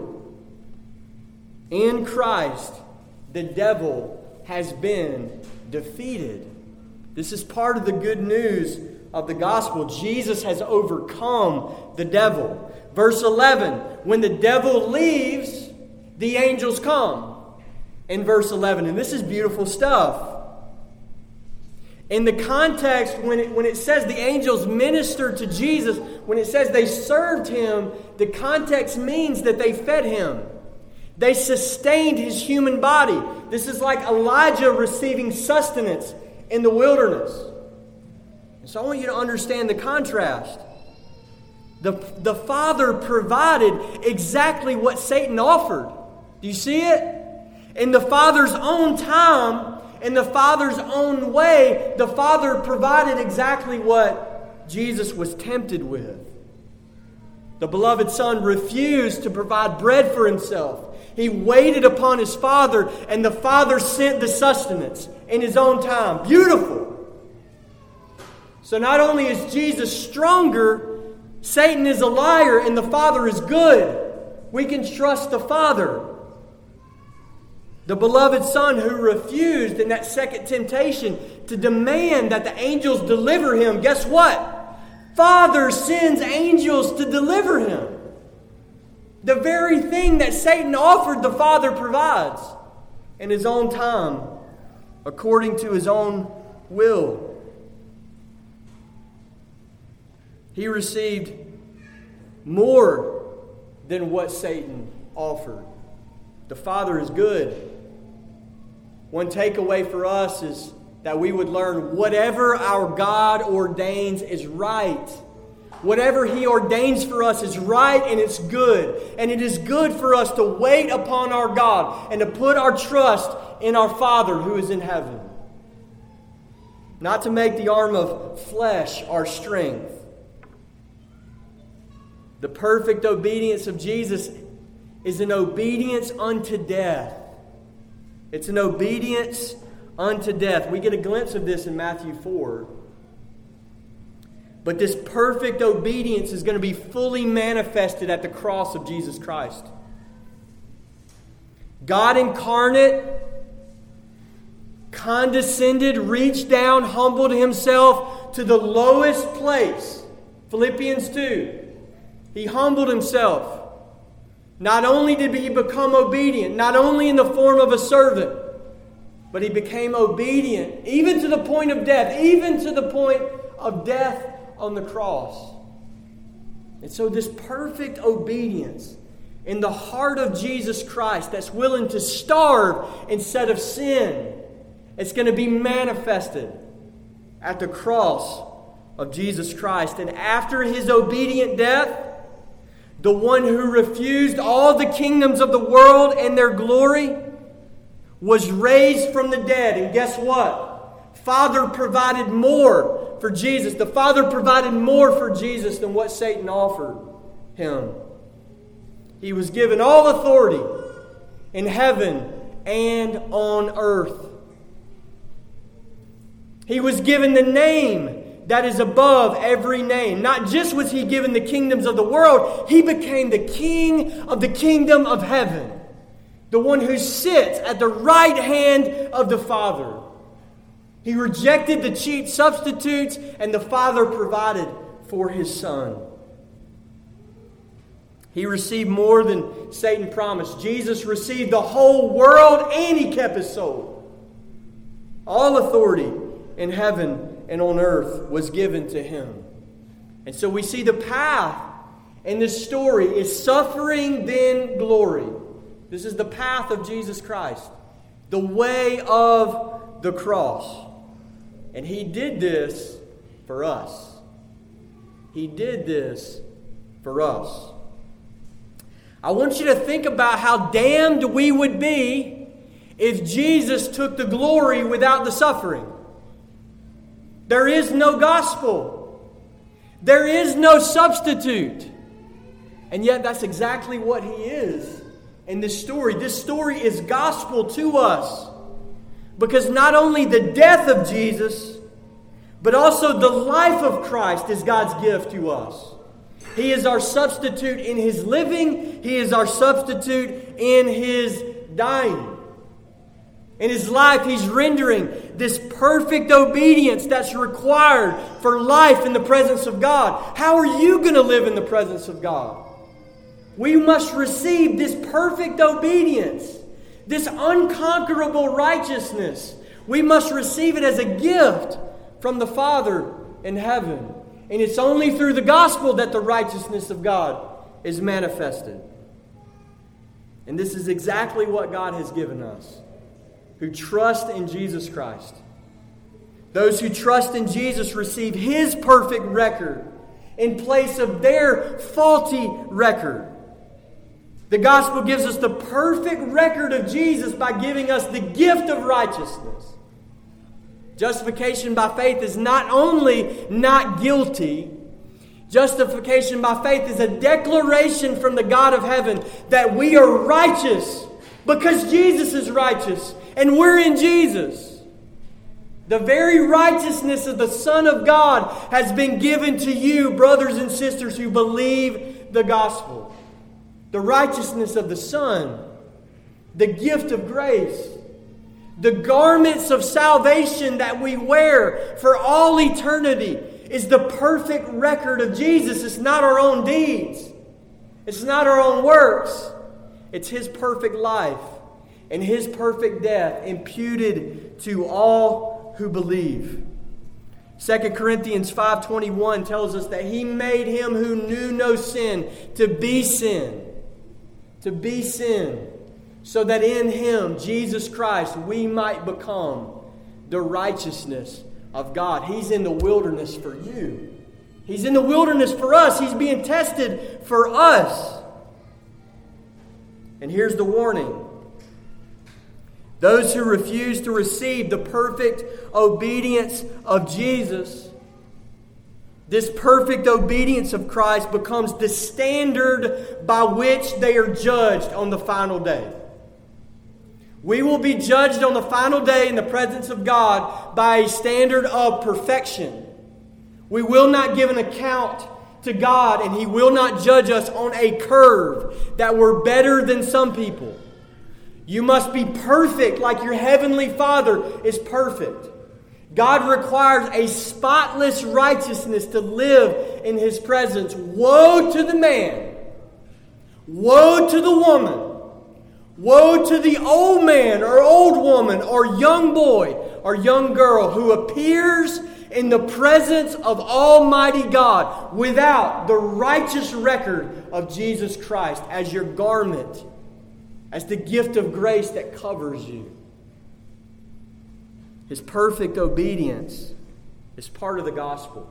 In Christ, the devil has been defeated. This is part of the good news of the gospel. Jesus has overcome the devil. Verse eleven, when the devil leaves, the angels come. In verse eleven, and this is beautiful stuff. In the context, when it, when it says the angels ministered to Jesus, when it says they served him, the context means that they fed him. They sustained his human body. This is like Elijah receiving sustenance in the wilderness. So I want you to understand the contrast. The, the Father provided exactly what Satan offered. Do you see it? In the Father's own time, in the Father's own way, the Father provided exactly what Jesus was tempted with. The beloved Son refused to provide bread for himself. He waited upon his Father, and the Father sent the sustenance in his own time. Beautiful. So not only is Jesus stronger, Satan is a liar, and the Father is good. We can trust the Father. The beloved Son who refused in that second temptation to demand that the angels deliver him, guess what? Father sends angels to deliver him. The very thing that Satan offered, the Father provides in his own time, according to his own will. He received more than what Satan offered. The Father is good. One takeaway for us is that we would learn whatever our God ordains is right. Whatever He ordains for us is right and it's good. And it is good for us to wait upon our God and to put our trust in our Father who is in heaven. Not to make the arm of flesh our strength. The perfect obedience of Jesus is an obedience unto death. It's an obedience unto death. We get a glimpse of this in Matthew four. But this perfect obedience is going to be fully manifested at the cross of Jesus Christ. God incarnate, condescended, reached down, humbled Himself to the lowest place. Philippians two. He humbled Himself. Not only did He become obedient, not only in the form of a servant, but He became obedient, even to the point of death, even to the point of death on the cross. And so this perfect obedience in the heart of Jesus Christ that's willing to starve instead of sin, it's going to be manifested at the cross of Jesus Christ. And after His obedient death, the one who refused all the kingdoms of the world and their glory was raised from the dead. And guess what? Father provided more for Jesus. The Father provided more for Jesus than what Satan offered Him. He was given all authority in heaven and on earth. He was given the name that is above every name. Not just was He given the kingdoms of the world, He became the King of the kingdom of heaven. The one who sits at the right hand of the Father. He rejected the cheap substitutes, and the Father provided for His Son. He received more than Satan promised. Jesus received the whole world, and He kept His soul. All authority in heaven and on earth was given to Him. And so we see the path in this story is suffering, then glory. This is the path of Jesus Christ. The way of the cross. And He did this for us. He did this for us. I want you to think about how damned we would be if Jesus took the glory without the suffering. There is no gospel. There is no substitute. And yet that's exactly what He is in this story. This story is gospel to us. Because not only the death of Jesus, but also the life of Christ is God's gift to us. He is our substitute in His living. He is our substitute in His dying. In his life, he's rendering this perfect obedience that's required for life in the presence of God. How are you going to live in the presence of God? We must receive this perfect obedience, this unconquerable righteousness. We must receive it as a gift from the Father in heaven. And it's only through the gospel that the righteousness of God is manifested. And this is exactly what God has given us, who trust in Jesus Christ. Those who trust in Jesus receive His perfect record in place of their faulty record. The gospel gives us the perfect record of Jesus by giving us the gift of righteousness. Justification by faith is not only not guilty, justification by faith is a declaration from the God of heaven that we are righteous because Jesus is righteous and we're in Jesus. The very righteousness of the Son of God has been given to you, brothers and sisters who believe the gospel. The righteousness of the Son, the gift of grace, the garments of salvation that we wear for all eternity is the perfect record of Jesus. It's not our own deeds. It's not our own works. It's His perfect life and His perfect death imputed to all who believe. Second Corinthians five twenty-one tells us that He made Him who knew no sin to be sin. To be sin. So that in Him, Jesus Christ, we might become the righteousness of God. He's in the wilderness for you. He's in the wilderness for us. He's being tested for us. And here's the warning. Those who refuse to receive the perfect obedience of Jesus, this perfect obedience of Christ becomes the standard by which they are judged on the final day. We will be judged on the final day in the presence of God by a standard of perfection. We will not give an account to God, and He will not judge us on a curve that we're better than some people. You must be perfect like your heavenly Father is perfect. God requires a spotless righteousness to live in His presence. Woe to the man! Woe to the woman! Woe to the old man or old woman or young boy or young girl who appears in the presence of Almighty God without the righteous record of Jesus Christ as your garment, as the gift of grace that covers you. His perfect obedience is part of the gospel.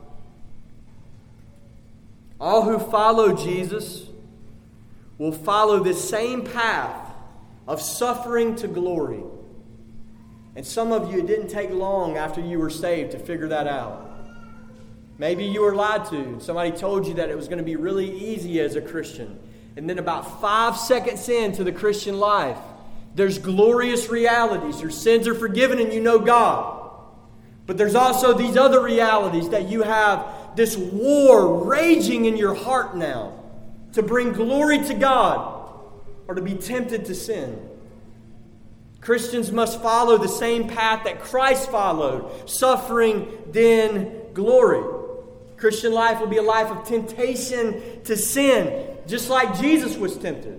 All who follow Jesus will follow this same path of suffering to glory. And some of you, it didn't take long after you were saved to figure that out. Maybe you were lied to. Somebody told you that it was going to be really easy as a Christian. And then about five seconds into the Christian life, there's glorious realities. Your sins are forgiven and you know God. But there's also these other realities that you have this war raging in your heart now to bring glory to God or to be tempted to sin. Christians must follow the same path that Christ followed, suffering, then glory. Christian life will be a life of temptation to sin, just like Jesus was tempted.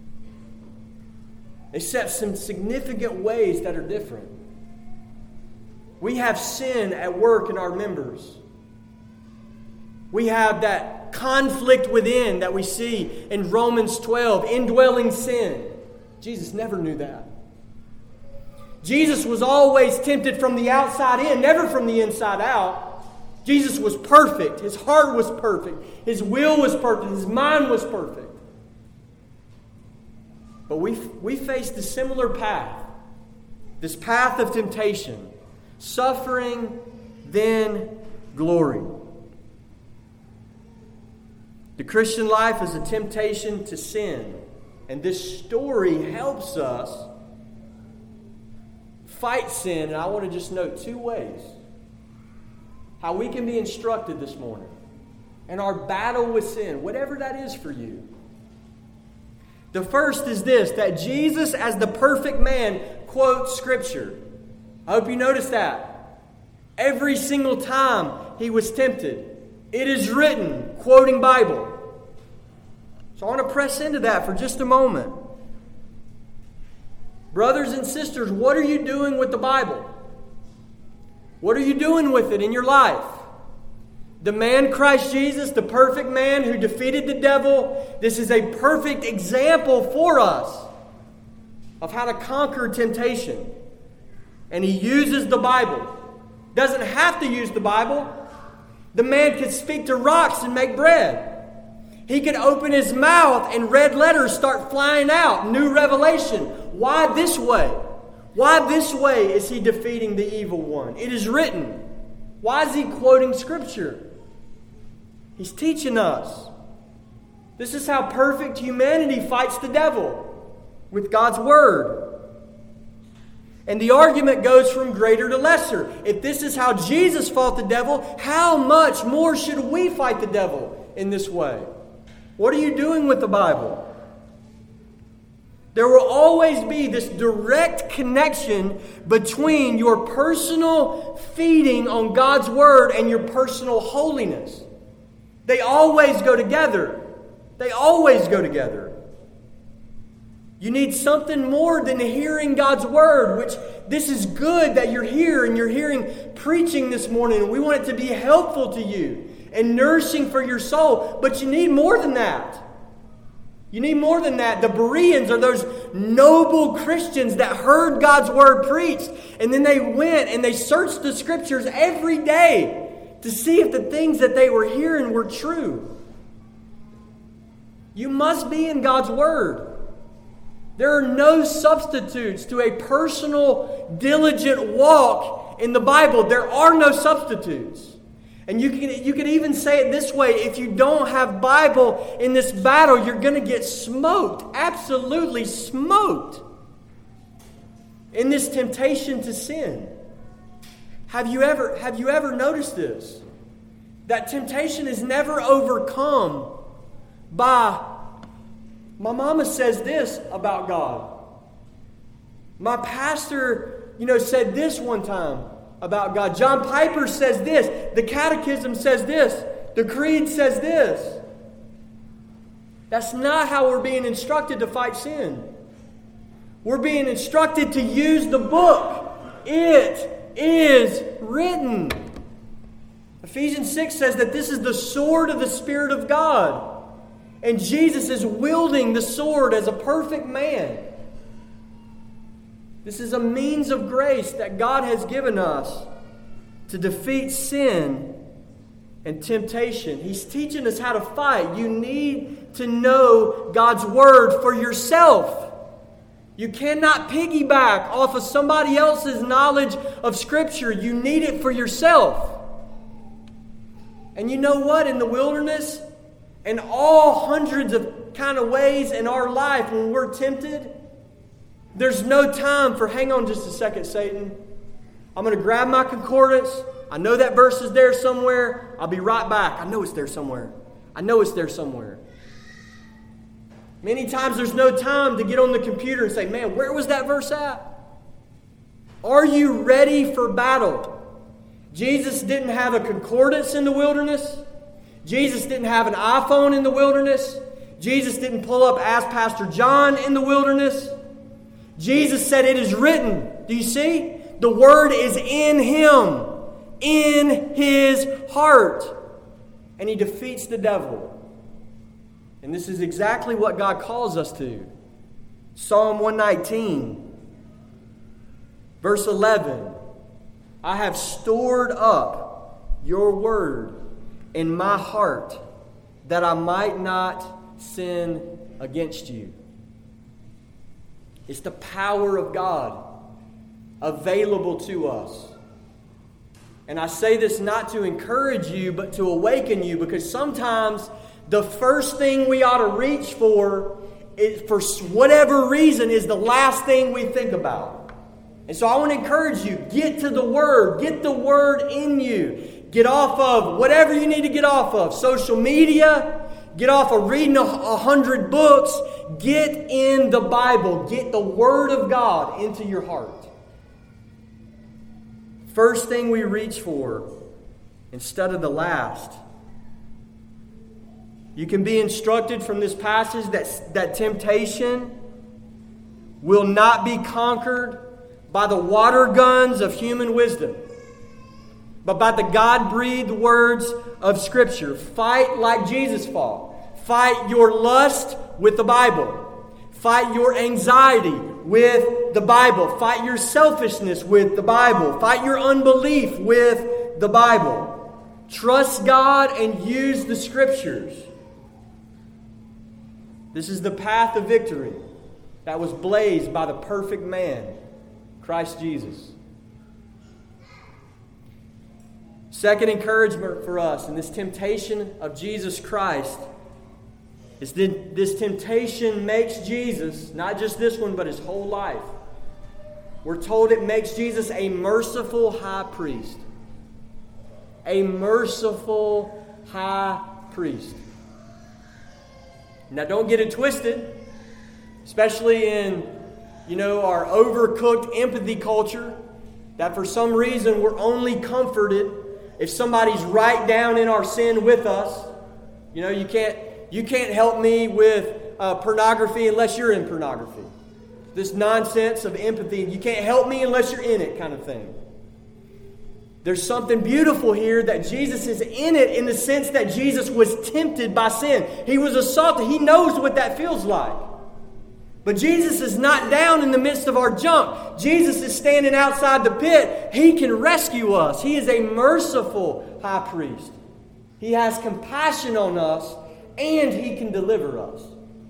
Except some significant ways that are different. We have sin at work in our members. We have that conflict within that we see in Romans twelve, indwelling sin. Jesus never knew that. Jesus was always tempted from the outside in, never from the inside out. Jesus was perfect. His heart was perfect. His will was perfect. His mind was perfect. But we, we faced a similar path. This path of temptation. Suffering, then glory. The Christian life is a temptation to sin. And this story helps us fight sin. And I want to just note two ways how we can be instructed this morning in our battle with sin, whatever that is for you. The first is this, that Jesus as the perfect man quotes Scripture. I hope you notice that. Every single time he was tempted, it is written, quoting Bible. So I want to press into that for just a moment. Brothers and sisters, what are you doing with the Bible? What are you doing with it in your life? The man Christ Jesus, the perfect man who defeated the devil, this is a perfect example for us of how to conquer temptation. And he uses the Bible. Doesn't have to use the Bible. The man could speak to rocks and make bread. He could open his mouth and red letters start flying out. New revelation. Why this way? Why this way is he defeating the evil one? It is written. Why is he quoting Scripture? He's teaching us. This is how perfect humanity fights the devil, with God's Word. And the argument goes from greater to lesser. If this is how Jesus fought the devil, how much more should we fight the devil in this way? What are you doing with the Bible? There will always be this direct connection between your personal feeding on God's Word and your personal holiness. They always go together. They always go together. You need something more than hearing God's Word, which this is good that you're here and you're hearing preaching this morning. And we want it to be helpful to you and nourishing for your soul. But you need more than that. You need more than that. The Bereans are those noble Christians that heard God's Word preached. And then they went and they searched the Scriptures every day to see if the things that they were hearing were true. You must be in God's Word. There are no substitutes to a personal, diligent walk in the Bible. There are no substitutes. And you can, you can even say it this way. If you don't have Bible in this battle, you're going to get smoked. Absolutely smoked. In this temptation to sin. Have you ever, have you ever noticed this? That temptation is never overcome by, my mama says this about God. My pastor, you know, said this one time about God. John Piper says this. The Catechism says this. The Creed says this. That's not how we're being instructed to fight sin. We're being instructed to use the book. It is written. Ephesians six says that this is the sword of the Spirit of God. And Jesus is wielding the sword as a perfect man. This is a means of grace that God has given us to defeat sin and temptation. He's teaching us how to fight. You need to know God's Word for yourself. You cannot piggyback off of somebody else's knowledge of Scripture. You need it for yourself. And you know what? In the wilderness, in all hundreds of kind of ways in our life when we're tempted, there's no time for, hang on just a second, Satan. I'm going to grab my concordance. I know that verse is there somewhere. I'll be right back. I know it's there somewhere. I know it's there somewhere. Many times there's no time to get on the computer and say, man, where was that verse at? Are you ready for battle? Jesus didn't have a concordance in the wilderness. Jesus didn't have an iPhone in the wilderness. Jesus didn't pull up Ask Pastor John in the wilderness. Jesus said it is written. Do you see? The Word is in Him, in His heart. And He defeats the devil. And this is exactly what God calls us to. Psalm one nineteen, verse eleven. I have stored up your word in my heart that I might not sin against you. It's the power of God available to us. And I say this not to encourage you, but to awaken you, because sometimes the first thing we ought to reach for, is, for whatever reason, is the last thing we think about. And so I want to encourage you, get to the Word. Get the Word in you. Get off of whatever you need to get off of. Social media. get off of reading a, a hundred books. Get in the Bible. Get the Word of God into your heart. First thing we reach for instead of the last. You can be instructed from this passage that, that temptation will not be conquered by the water guns of human wisdom, but by the God-breathed words of Scripture. Fight like Jesus fought. Fight your lust with the Bible. Fight your anxiety with the Bible. Fight your selfishness with the Bible. Fight your unbelief with the Bible. Trust God and use the Scriptures. This is the path of victory that was blazed by the perfect man, Christ Jesus. Second encouragement for us in this temptation of Jesus Christ is that this temptation makes Jesus, not just this one, but his whole life. We're told it makes Jesus a merciful high priest. A merciful high priest. Now don't get it twisted, especially in, you know, our overcooked empathy culture, that for some reason we're only comforted if somebody's right down in our sin with us. You know, you can't you can't help me with uh, pornography unless you're in pornography. This nonsense of empathy, you can't help me unless you're in it kind of thing. There's something beautiful here that Jesus is in it in the sense that Jesus was tempted by sin. He was assaulted. He knows what that feels like. But Jesus is not down in the midst of our junk. Jesus is standing outside the pit. He can rescue us. He is a merciful high priest. He has compassion on us and he can deliver us.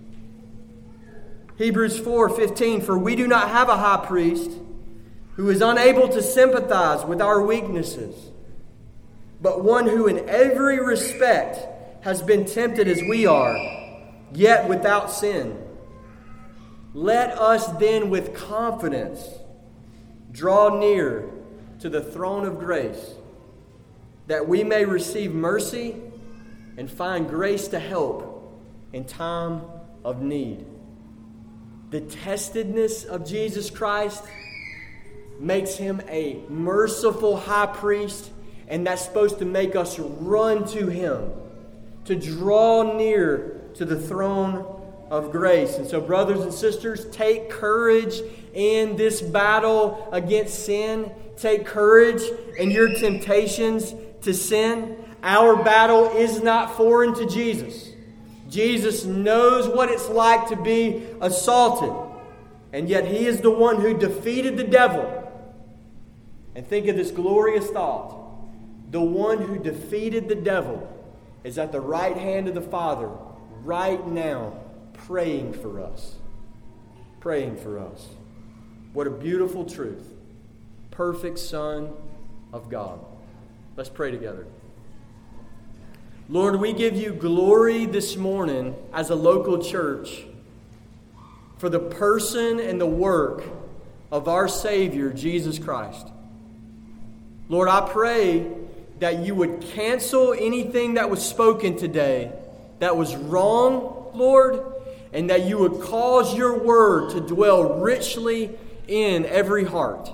Hebrews four fifteen, for we do not have a high priest who is unable to sympathize with our weaknesses, but one who in every respect has been tempted as we are, yet without sin. Let us then with confidence draw near to the throne of grace, that we may receive mercy and find grace to help in time of need. The testedness of Jesus Christ makes him a merciful high priest, and that's supposed to make us run to him, to draw near to the throne of grace. And so, brothers and sisters, take courage in this battle against sin. Take courage in your temptations to sin. Our battle is not foreign to Jesus. Jesus knows what it's like to be assaulted, and yet he is the one who defeated the devil. And think of this glorious thought. The one who defeated the devil is at the right hand of the Father right now, praying for us. Praying for us. What a beautiful truth. Perfect Son of God. Let's pray together. Lord, we give you glory this morning as a local church for the person and the work of our Savior, Jesus Christ. Lord, I pray that you would cancel anything that was spoken today that was wrong, Lord, and that you would cause your word to dwell richly in every heart.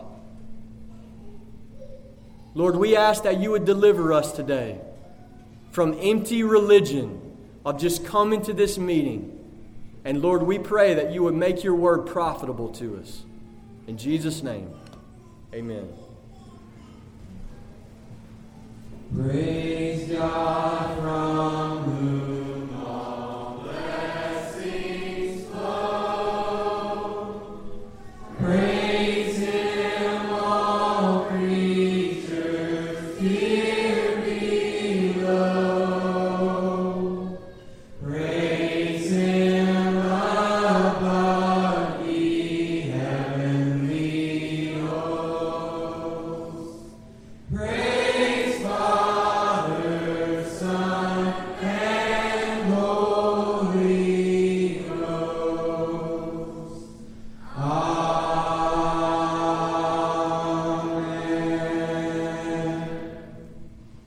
Lord, we ask that you would deliver us today from empty religion of just coming to this meeting. And Lord, we pray that you would make your word profitable to us. In Jesus' name, amen. Praise God from whom